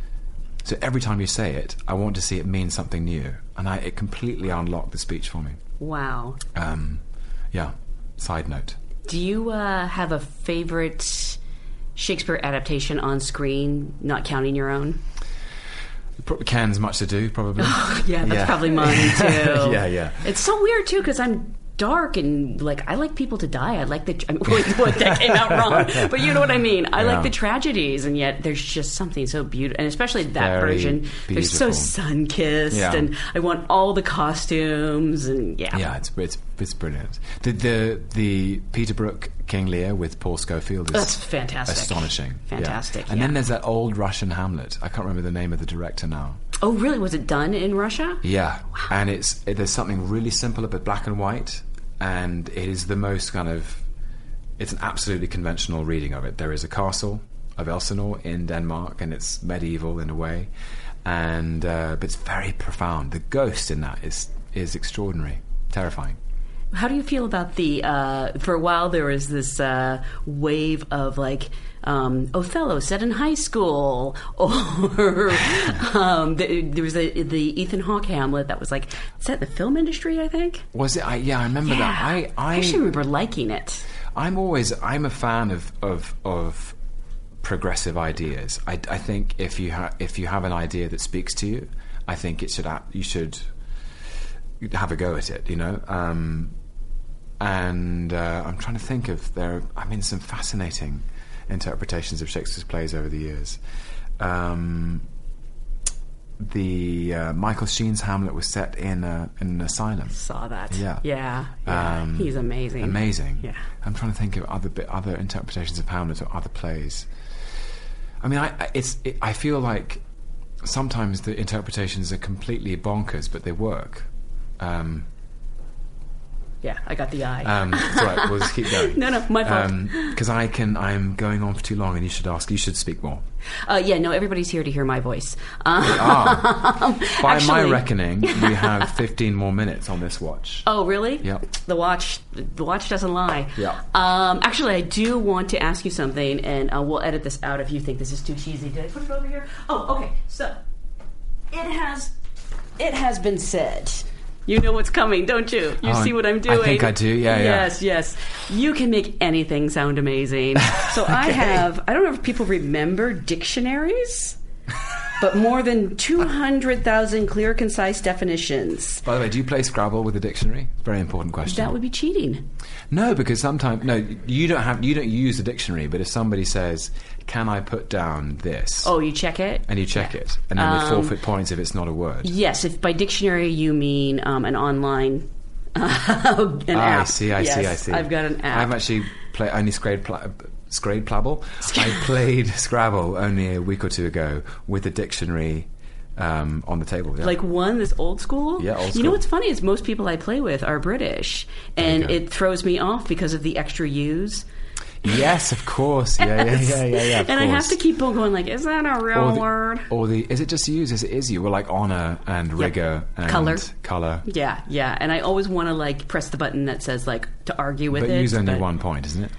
So every time you say it, I want to see it mean something new. And I, it completely unlocked the speech for me. Wow. Um, yeah, side note. Do you uh, have a favorite Shakespeare adaptation on screen, not counting your own? Can's Much to Do, probably. yeah, that's yeah. probably mine, too. yeah, yeah. It's so weird, too, because I'm dark and, like, I like people to die. I like the... I mean, wait, wait, that came out wrong. But you know what I mean. I yeah. like the tragedies, and yet there's just something so beautiful. And especially that Very version. beautiful. They're so sun-kissed, yeah. and I want all the costumes, and yeah. Yeah, it's it's, it's brilliant. The, the the Peter Brook King Lear with Paul Schofield is That's fantastic. astonishing. Fantastic, yeah. And yeah. then there's that old Russian Hamlet. I can't remember the name of the director now. Oh, really? Was it done in Russia? Yeah. Wow. And it's it, there's something really simple about black and white, and it is the most kind of... It's an absolutely conventional reading of it. There is a castle of Elsinore in Denmark, and it's medieval in a way, and uh, but it's very profound. The ghost in that is is extraordinary, terrifying. How do you feel about the, uh, for a while there was this uh, wave of like um, Othello set in high school, or um, the, there was a, the Ethan Hawke Hamlet that was like set in the film industry, I think. Was it? I, yeah, I remember yeah. that. I, I, I actually remember liking it. I'm always, I'm a fan of, of, of progressive ideas. I, I think if you ha- if you have an idea that speaks to you, I think it should ha- you should have a go at it. You know, um, and uh, I'm trying to think of there. I mean, some fascinating interpretations of Shakespeare's plays over the years. Um, the uh, Michael Sheen's Hamlet was set in a, in an asylum. Saw that. Yeah, yeah, yeah. Um, He's amazing. Amazing. Yeah. I'm trying to think of other bit, other interpretations of Hamlet or other plays. I mean, I I- it's it, I feel like sometimes the interpretations are completely bonkers, but they work. Um, Yeah, I got the eye. um, it's all right. We'll just keep going. No, no, my fault. Because I can. I'm going on for too long, and you should ask. You should speak more. Uh, yeah, no, everybody's here to hear my voice. Um, Ah, by actually- my reckoning, we have fifteen more minutes on this watch. Oh, really? Yep. The watch, the watch doesn't lie. Yeah. Um, actually, I do want to ask you something, and uh, we'll edit this out if you think this is too cheesy. Did I put it over here? Oh, okay. So it has, it has been said. You know what's coming, don't you? You Oh, see what I'm doing? I think I do, yeah, yeah. Yes, yes. You can make anything sound amazing. So I have, I don't know if people remember dictionaries, but more than two hundred thousand clear, concise definitions. By the way, do you play Scrabble with a dictionary? Very important question. That would be cheating. No, because sometimes no, you don't have you don't use the dictionary. But if somebody says, "Can I put down this?" Oh, you check it? and you check Yeah. it, and then they Um, forfeit points if it's not a word. Yes, if by dictionary you mean um, an online uh, an Ah, app. I see, I Yes, see, I see. I've got an app. I've actually played only Scrade pla- Scrade Plabble. I played Scrabble only a week or two ago with a dictionary um, on the table. Yeah. Like one that's old school. Yeah, old You school. know what's funny is most people I play with are British, and you go. it throws me off because of the extra U's. Yes, of course. Yeah, yeah, yeah, yeah, yeah. Of and I have course. to keep on going like, is that a real or the, word? Or the is it just used as it is you? Well, like honour and rigor and Colour. colour. Yeah, yeah. And I always want to like press the button that says like to argue with But it. use only but one point, isn't it?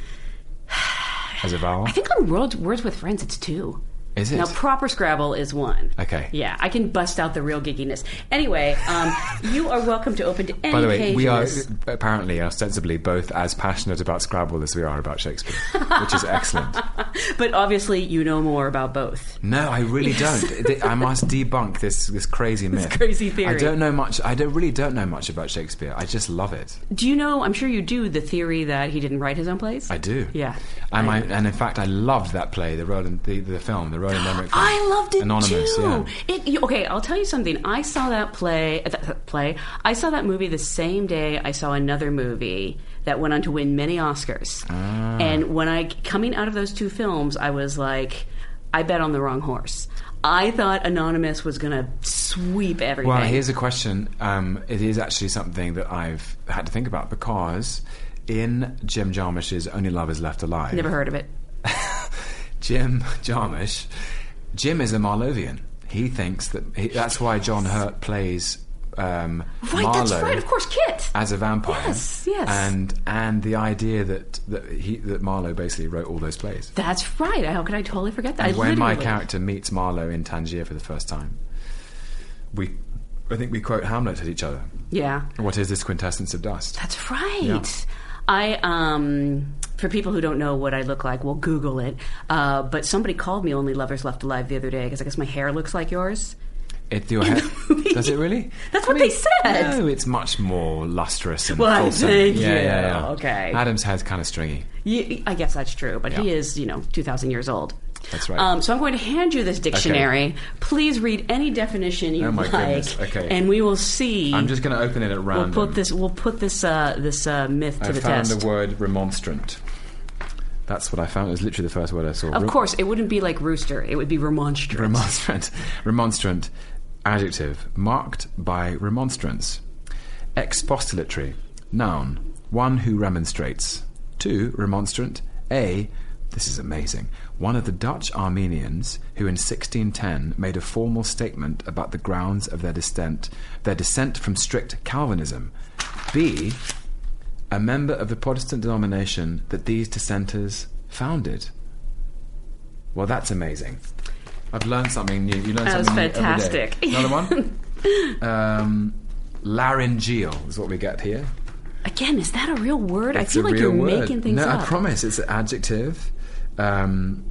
As a vowel. I think on World, Words with Friends it's two. Is it? Now, proper Scrabble is one. Okay. Yeah, I can bust out the real geekiness. Anyway, um, you are welcome to open to any By the way, page we in are this. apparently ostensibly both as passionate about Scrabble as we are about Shakespeare, which is excellent. But obviously, you know more about both. No, I really don't. Th- I must debunk this this crazy myth. crazy theory. I don't know much. I don't really don't know much about Shakespeare. I just love it. Do you know, I'm sure you do, the theory that he didn't write his own plays? I do. Yeah. And, I, I- and in fact, I loved that play, the Roland, the, the film, the Roland Emmerich film. I loved it Anonymous, too. yeah. It, you- okay, I'll tell you something. I saw that play, uh, that, that play. I saw that movie the same day I saw another movie that went on to win many Oscars. Ah. And when I coming out of those two films, I was like, I bet on the wrong horse. I thought Anonymous was going to sweep everything. Well, here's a question. Um, it is actually something that I've had to think about because in Jim Jarmusch's Only Lovers Left Alive, Never heard of it. Jim Jarmusch, Jim is a Marlovian. He thinks that he, that's why John Hurt plays um, Right, Marlowe that's right. Of course, Kit. as a vampire. Yes, yes. And and the idea that that he that Marlowe basically wrote all those plays. That's right. How could I totally forget that? And I when my literally- character meets Marlowe in Tangier for the first time, we I think we quote Hamlet at each other. Yeah. What is this quintessence of dust? That's right. Yeah. I, um, for people who don't know what I look like, well, Google it. Uh, but somebody called me Only Lovers Left Alive the other day because I guess my hair looks like yours. It, your hair, does it really? That's what they said. No, it's much more lustrous and Well, fulsome. thank yeah, you. yeah, yeah. Okay. Adam's hair's kind of stringy. You, I guess that's true, but he Yeah. is, you know, two thousand years old. That's right. Um, so I'm going to hand you this dictionary. Please read any definition you Oh, my like, goodness. Okay. and we will see. I'm just going to open it at We'll random. put this. We'll put this. Uh, this uh, myth to I the found test. the word remonstrant. That's what I found. It was literally the first word I saw. Of Re- course, it wouldn't be like rooster. It would be remonstrant. Remonstrant. Remonstrant. Adjective. Marked by remonstrance. Expostulatory. Noun. One who remonstrates. Two. Remonstrant. A. This is amazing. One of the Dutch Armenians who in sixteen ten made a formal statement about the grounds of their descent, their descent from strict Calvinism. B. A member of the Protestant denomination that these dissenters founded. Well, that's amazing. I've learned something new. You learn That was something new every day. fantastic. Another one? um, laryngeal is what we get here. Again, is that a real word? It's I feel a like real you're word. making things no, up. I promise. It's an adjective. Um,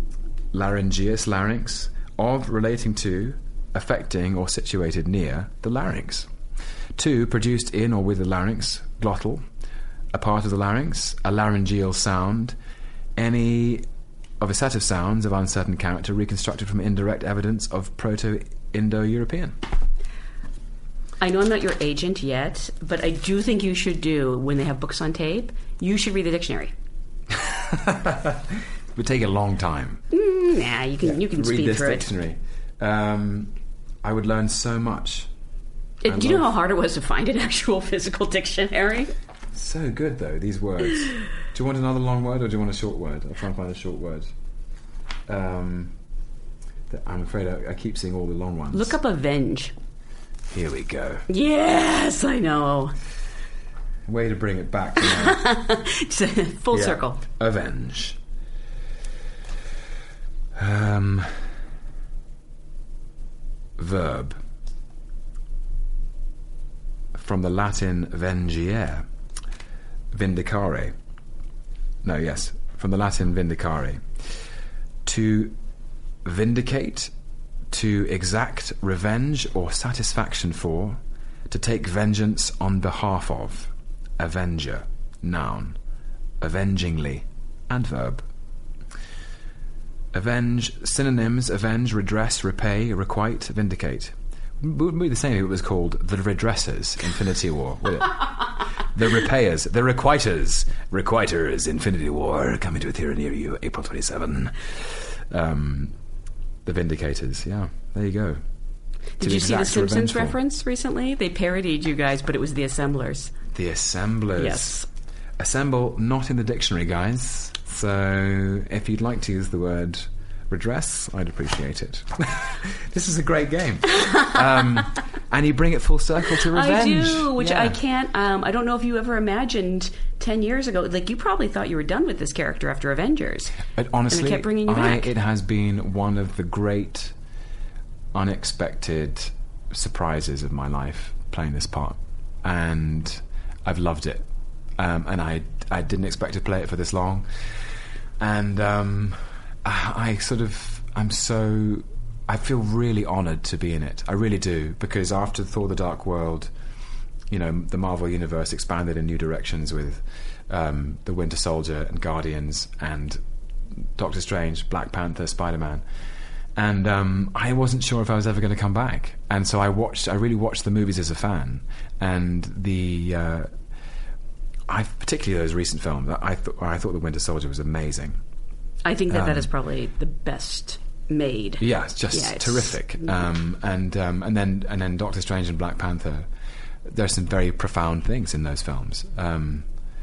laryngeus, larynx, of, relating to, affecting or situated near the larynx. Two, produced in or with the larynx, glottal, a part of the larynx, a laryngeal sound, any of a set of sounds of uncertain character reconstructed from indirect evidence of Proto-Indo-European. I know I'm not your agent yet, but I do think you should do, when they have books on tape, you should read the dictionary. It would take a long time. Mm, nah, you can, yeah. you can read speed this through dictionary. it. Um, I would learn so much. It, do you know how hard it was to find an actual physical dictionary? So good, though, these words. Do you want another long word or do you want a short word? I'll try and find a short word. Um, I'm afraid I, I keep seeing all the long ones. Look up avenge. Here we go. Yes, I know. Way to bring it back. Full yeah. circle. Avenge. Um, verb. From the Latin vengere. Vindicare. No, yes. From the Latin vindicare. To vindicate, to exact revenge or satisfaction for, to take vengeance on behalf of. Avenger. Noun. Avengingly. And verb. Avenge. Synonyms: avenge, redress, repay, requite, vindicate. It wouldn't be the same if it was called the redressers, Infinity War, would it? The repayers, the requiters, requiters, Infinity War, coming to a theatre near you, April twenty-seventh. Um, the Vindicators, yeah, there you go. Did you see the Simpsons reference recently? They parodied you guys, but it was the Assemblers. The Assemblers. Yes. Assemble, not in the dictionary, guys. So if you'd like to use the word redress, I'd appreciate it. This is a great game. Um, and you bring it full circle to revenge. I do, which yeah. I can't, um, I don't know if you ever imagined ten years ago, like you probably thought you were done with this character after Avengers. But honestly, and it kept bringing you I, back. it has been one of the great unexpected surprises of my life playing this part. And I've loved it. Um, and I, I didn't expect to play it for this long. And um, I sort of, I'm so, I feel really honoured to be in it. I really do, because after Thor: The Dark World, you know, the Marvel Universe expanded in new directions with um, the Winter Soldier and Guardians and Doctor Strange, Black Panther, Spider-Man. And um, I wasn't sure if I was ever going to come back. And so I watched, I really watched the movies as a fan. And the, uh, I particularly those recent films, I, th- I thought The Winter Soldier was amazing. I think that um, that is probably the best made. Yeah, it's just yeah, it's, terrific. Um, and um, and then and then Doctor Strange and Black Panther. There's some very profound things in those films. Um,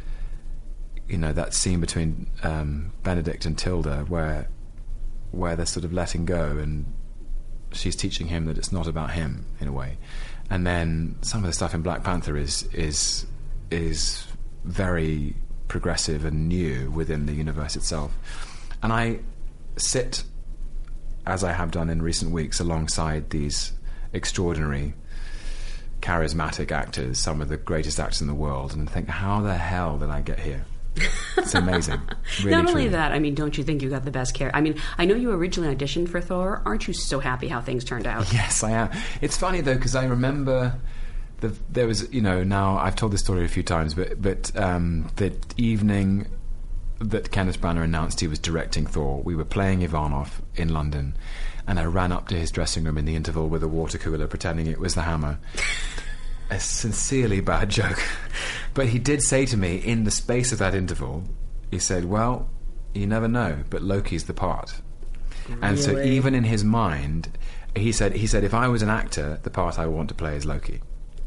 you know, that scene between um, Benedict and Tilda, where where they're sort of letting go, and she's teaching him that it's not about him in a way. And then some of the stuff in Black Panther is is is very progressive and new within the universe itself. And I sit, as I have done in recent weeks, alongside these extraordinary, charismatic actors, some of the greatest actors in the world, and think, how the hell did I get here? It's amazing. Really, Not only truly. that, I mean, don't you think you got the best character? I mean, I know you originally auditioned for Thor. Aren't you so happy how things turned out? Yes, I am. It's funny, though, because I remember... The, there was, you know, now I've told this story a few times, but but um, the evening that Kenneth Branagh announced he was directing Thor, we were playing Ivanov in London, and I ran up to his dressing room in the interval with a water cooler, pretending it was the Hammer. A sincerely bad joke. But he did say to me, in the space of that interval, he said, well, you never know, but Loki's the part. Really? And so even in his mind, he said, he said, if I was an actor, the part I want to play is Loki.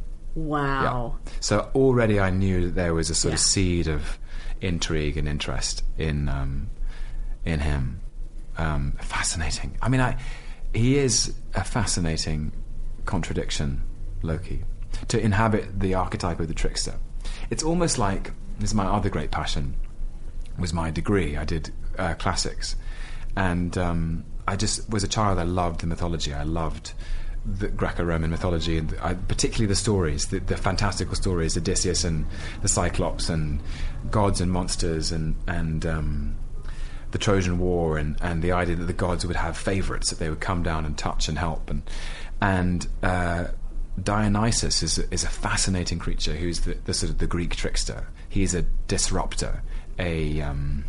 Wow. Yeah. So already I knew that there was a sort yeah. of seed of intrigue and interest in um, in him. Um, fascinating. I mean, I, he is a fascinating contradiction, Loki, to inhabit the archetype of the trickster. It's almost like, this is my other great passion, was my degree. I did uh, classics. And um, I just, was a child, I loved the mythology. I loved the Greco-Roman mythology, and I, particularly the stories, the, the fantastical stories, Odysseus and the Cyclops, and gods and monsters, and and um, the Trojan War and, and the idea that the gods would have favourites that they would come down and touch and help. And and uh, Dionysus is a, is a fascinating creature who's the, the sort of the Greek trickster. He's a disruptor, a um,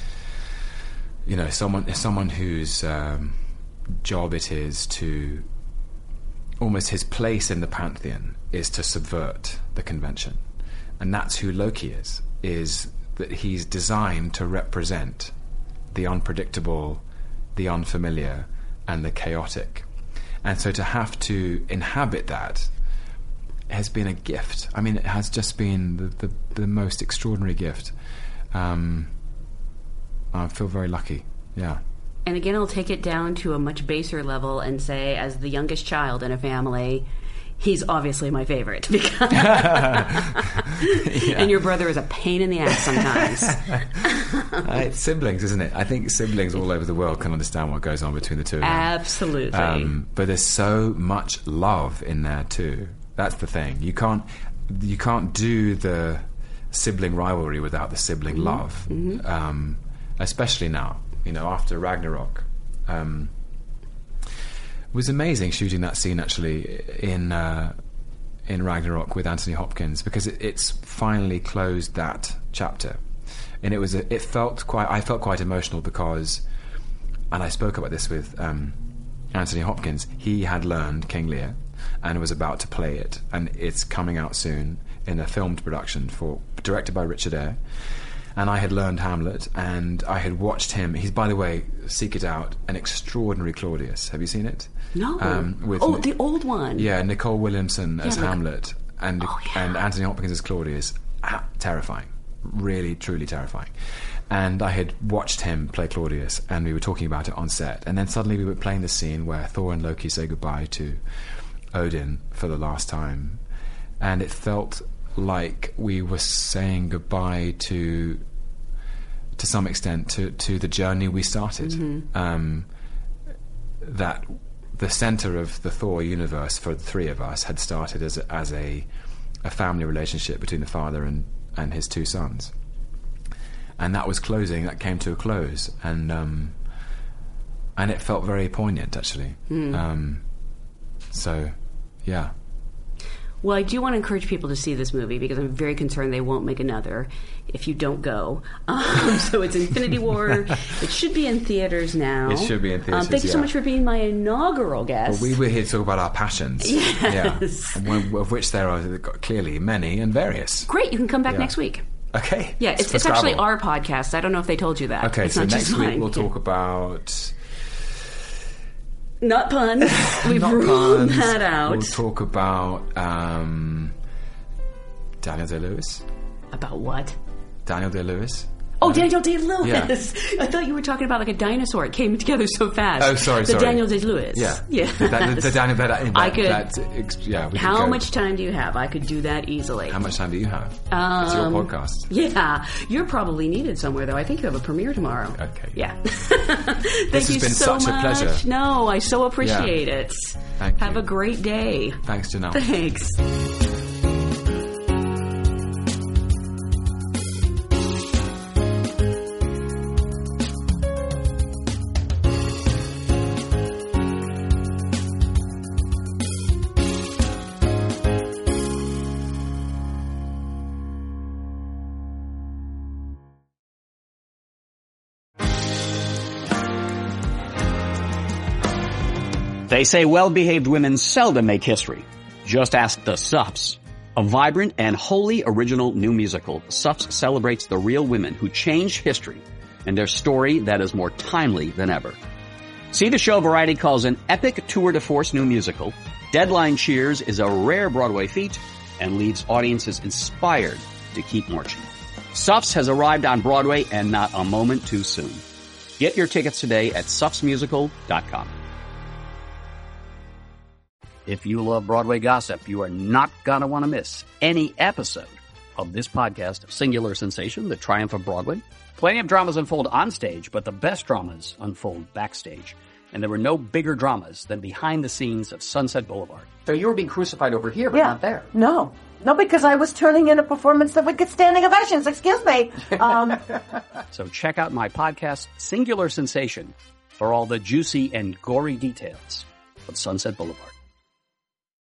you know someone someone whose um, job it is to almost his place in the pantheon is to subvert the convention, and that's who Loki is. Is that he's designed to represent the unpredictable, the unfamiliar, and the chaotic. And so to have to inhabit that has been a gift. I mean, it has just been the, the, the most extraordinary gift. Um, I feel very lucky, yeah. And again, I'll take it down to a much baser level and say, as the youngest child in a family, he's obviously my favorite. Because yeah. And your brother is a pain in the ass sometimes. uh, it's siblings, isn't it? I think siblings all over the world can understand what goes on between the two of them. Absolutely. Um, but there's so much love in there too. That's the thing. You can't you can't do the sibling rivalry without the sibling mm-hmm. love. Mm-hmm. Um, especially now, you know, after Ragnarok. Um, it was amazing shooting that scene actually in uh, in Ragnarok with Anthony Hopkins, because it, it's finally closed that chapter, and it was a, it felt quite I felt quite emotional because, and I spoke about this with um, Anthony Hopkins. He had learned King Lear and was about to play it, and it's coming out soon in a filmed production for directed by Richard Eyre. And I had learned Hamlet, and I had watched him. He's, by the way, seek it out, an extraordinary Claudius. Have you seen it? No. Um, with oh, Ni- the old one. Yeah, Nicole Williamson as yeah, like, Hamlet, and oh, yeah. and Anthony Hopkins as Claudius. Ah, terrifying, really, truly terrifying. And I had watched him play Claudius, and we were talking about it on set. And then suddenly we were playing the scene where Thor and Loki say goodbye to Odin for the last time, and it felt like we were saying goodbye to, to some extent, to, to the journey we started. Mm-hmm. Um, that the centre of the Thor universe for the three of us had started as a, as a, a family relationship between the father and, and his two sons. And that was closing, that came to a close. And um, and it felt very poignant, actually. Mm. Um, so, yeah. Well, I do want to encourage people to see this movie because I'm very concerned they won't make another if you don't go. Um, so it's Infinity War. It should be in theaters now. It should be in theaters, um, Thank you yeah. so much for being my inaugural guest. Well, we were here to talk about our passions. Yes. Yeah. Of which there are clearly many and various. Great. You can come back yeah. next week. Okay. Yeah, it's, it's actually our podcast. I don't know if they told you that. Okay, it's so not next just week mine. we'll talk yeah. about... Not puns. We've Not ruled puns. that out. We'll talk about um, Daniel Day-Lewis. About what? Daniel Day-Lewis. Oh, Daniel Day-Lewis. Yeah. I thought you were talking about like a dinosaur. It came together so fast. Oh, sorry, the sorry. The Daniel Day-Lewis. Yeah. Yeah. The, the, the Daniel that, that, I could. That, yeah, we how could go. much time do you have? I could do that easily. How much time do you have? Um, it's your podcast. Yeah. You're probably needed somewhere, though. I think you have a premiere tomorrow. Okay. Yeah. Thank Thank you you been so such much. a pleasure. No, I so appreciate yeah. it. Thank have you. a great day. Thanks, Janelle. Thanks. They say well-behaved women seldom make history. Just ask the Sups. A vibrant and wholly original new musical, Sups celebrates the real women who changed history and their story that is more timely than ever. See the show Variety calls an epic tour de force new musical. Deadline cheers is a rare Broadway feat and leaves audiences inspired to keep marching. Sups has arrived on Broadway and not a moment too soon. Get your tickets today at sups musical dot com. If you love Broadway gossip, you are not going to want to miss any episode of this podcast of Singular Sensation, The Triumph of Broadway. Plenty of dramas unfold on stage, but the best dramas unfold backstage. And there were no bigger dramas than behind the scenes of Sunset Boulevard. So you were being crucified over here, but yeah. not there. No. No, because I was turning in a performance that would get standing ovations. Excuse me. Um, So check out my podcast, Singular Sensation, for all the juicy and gory details of Sunset Boulevard.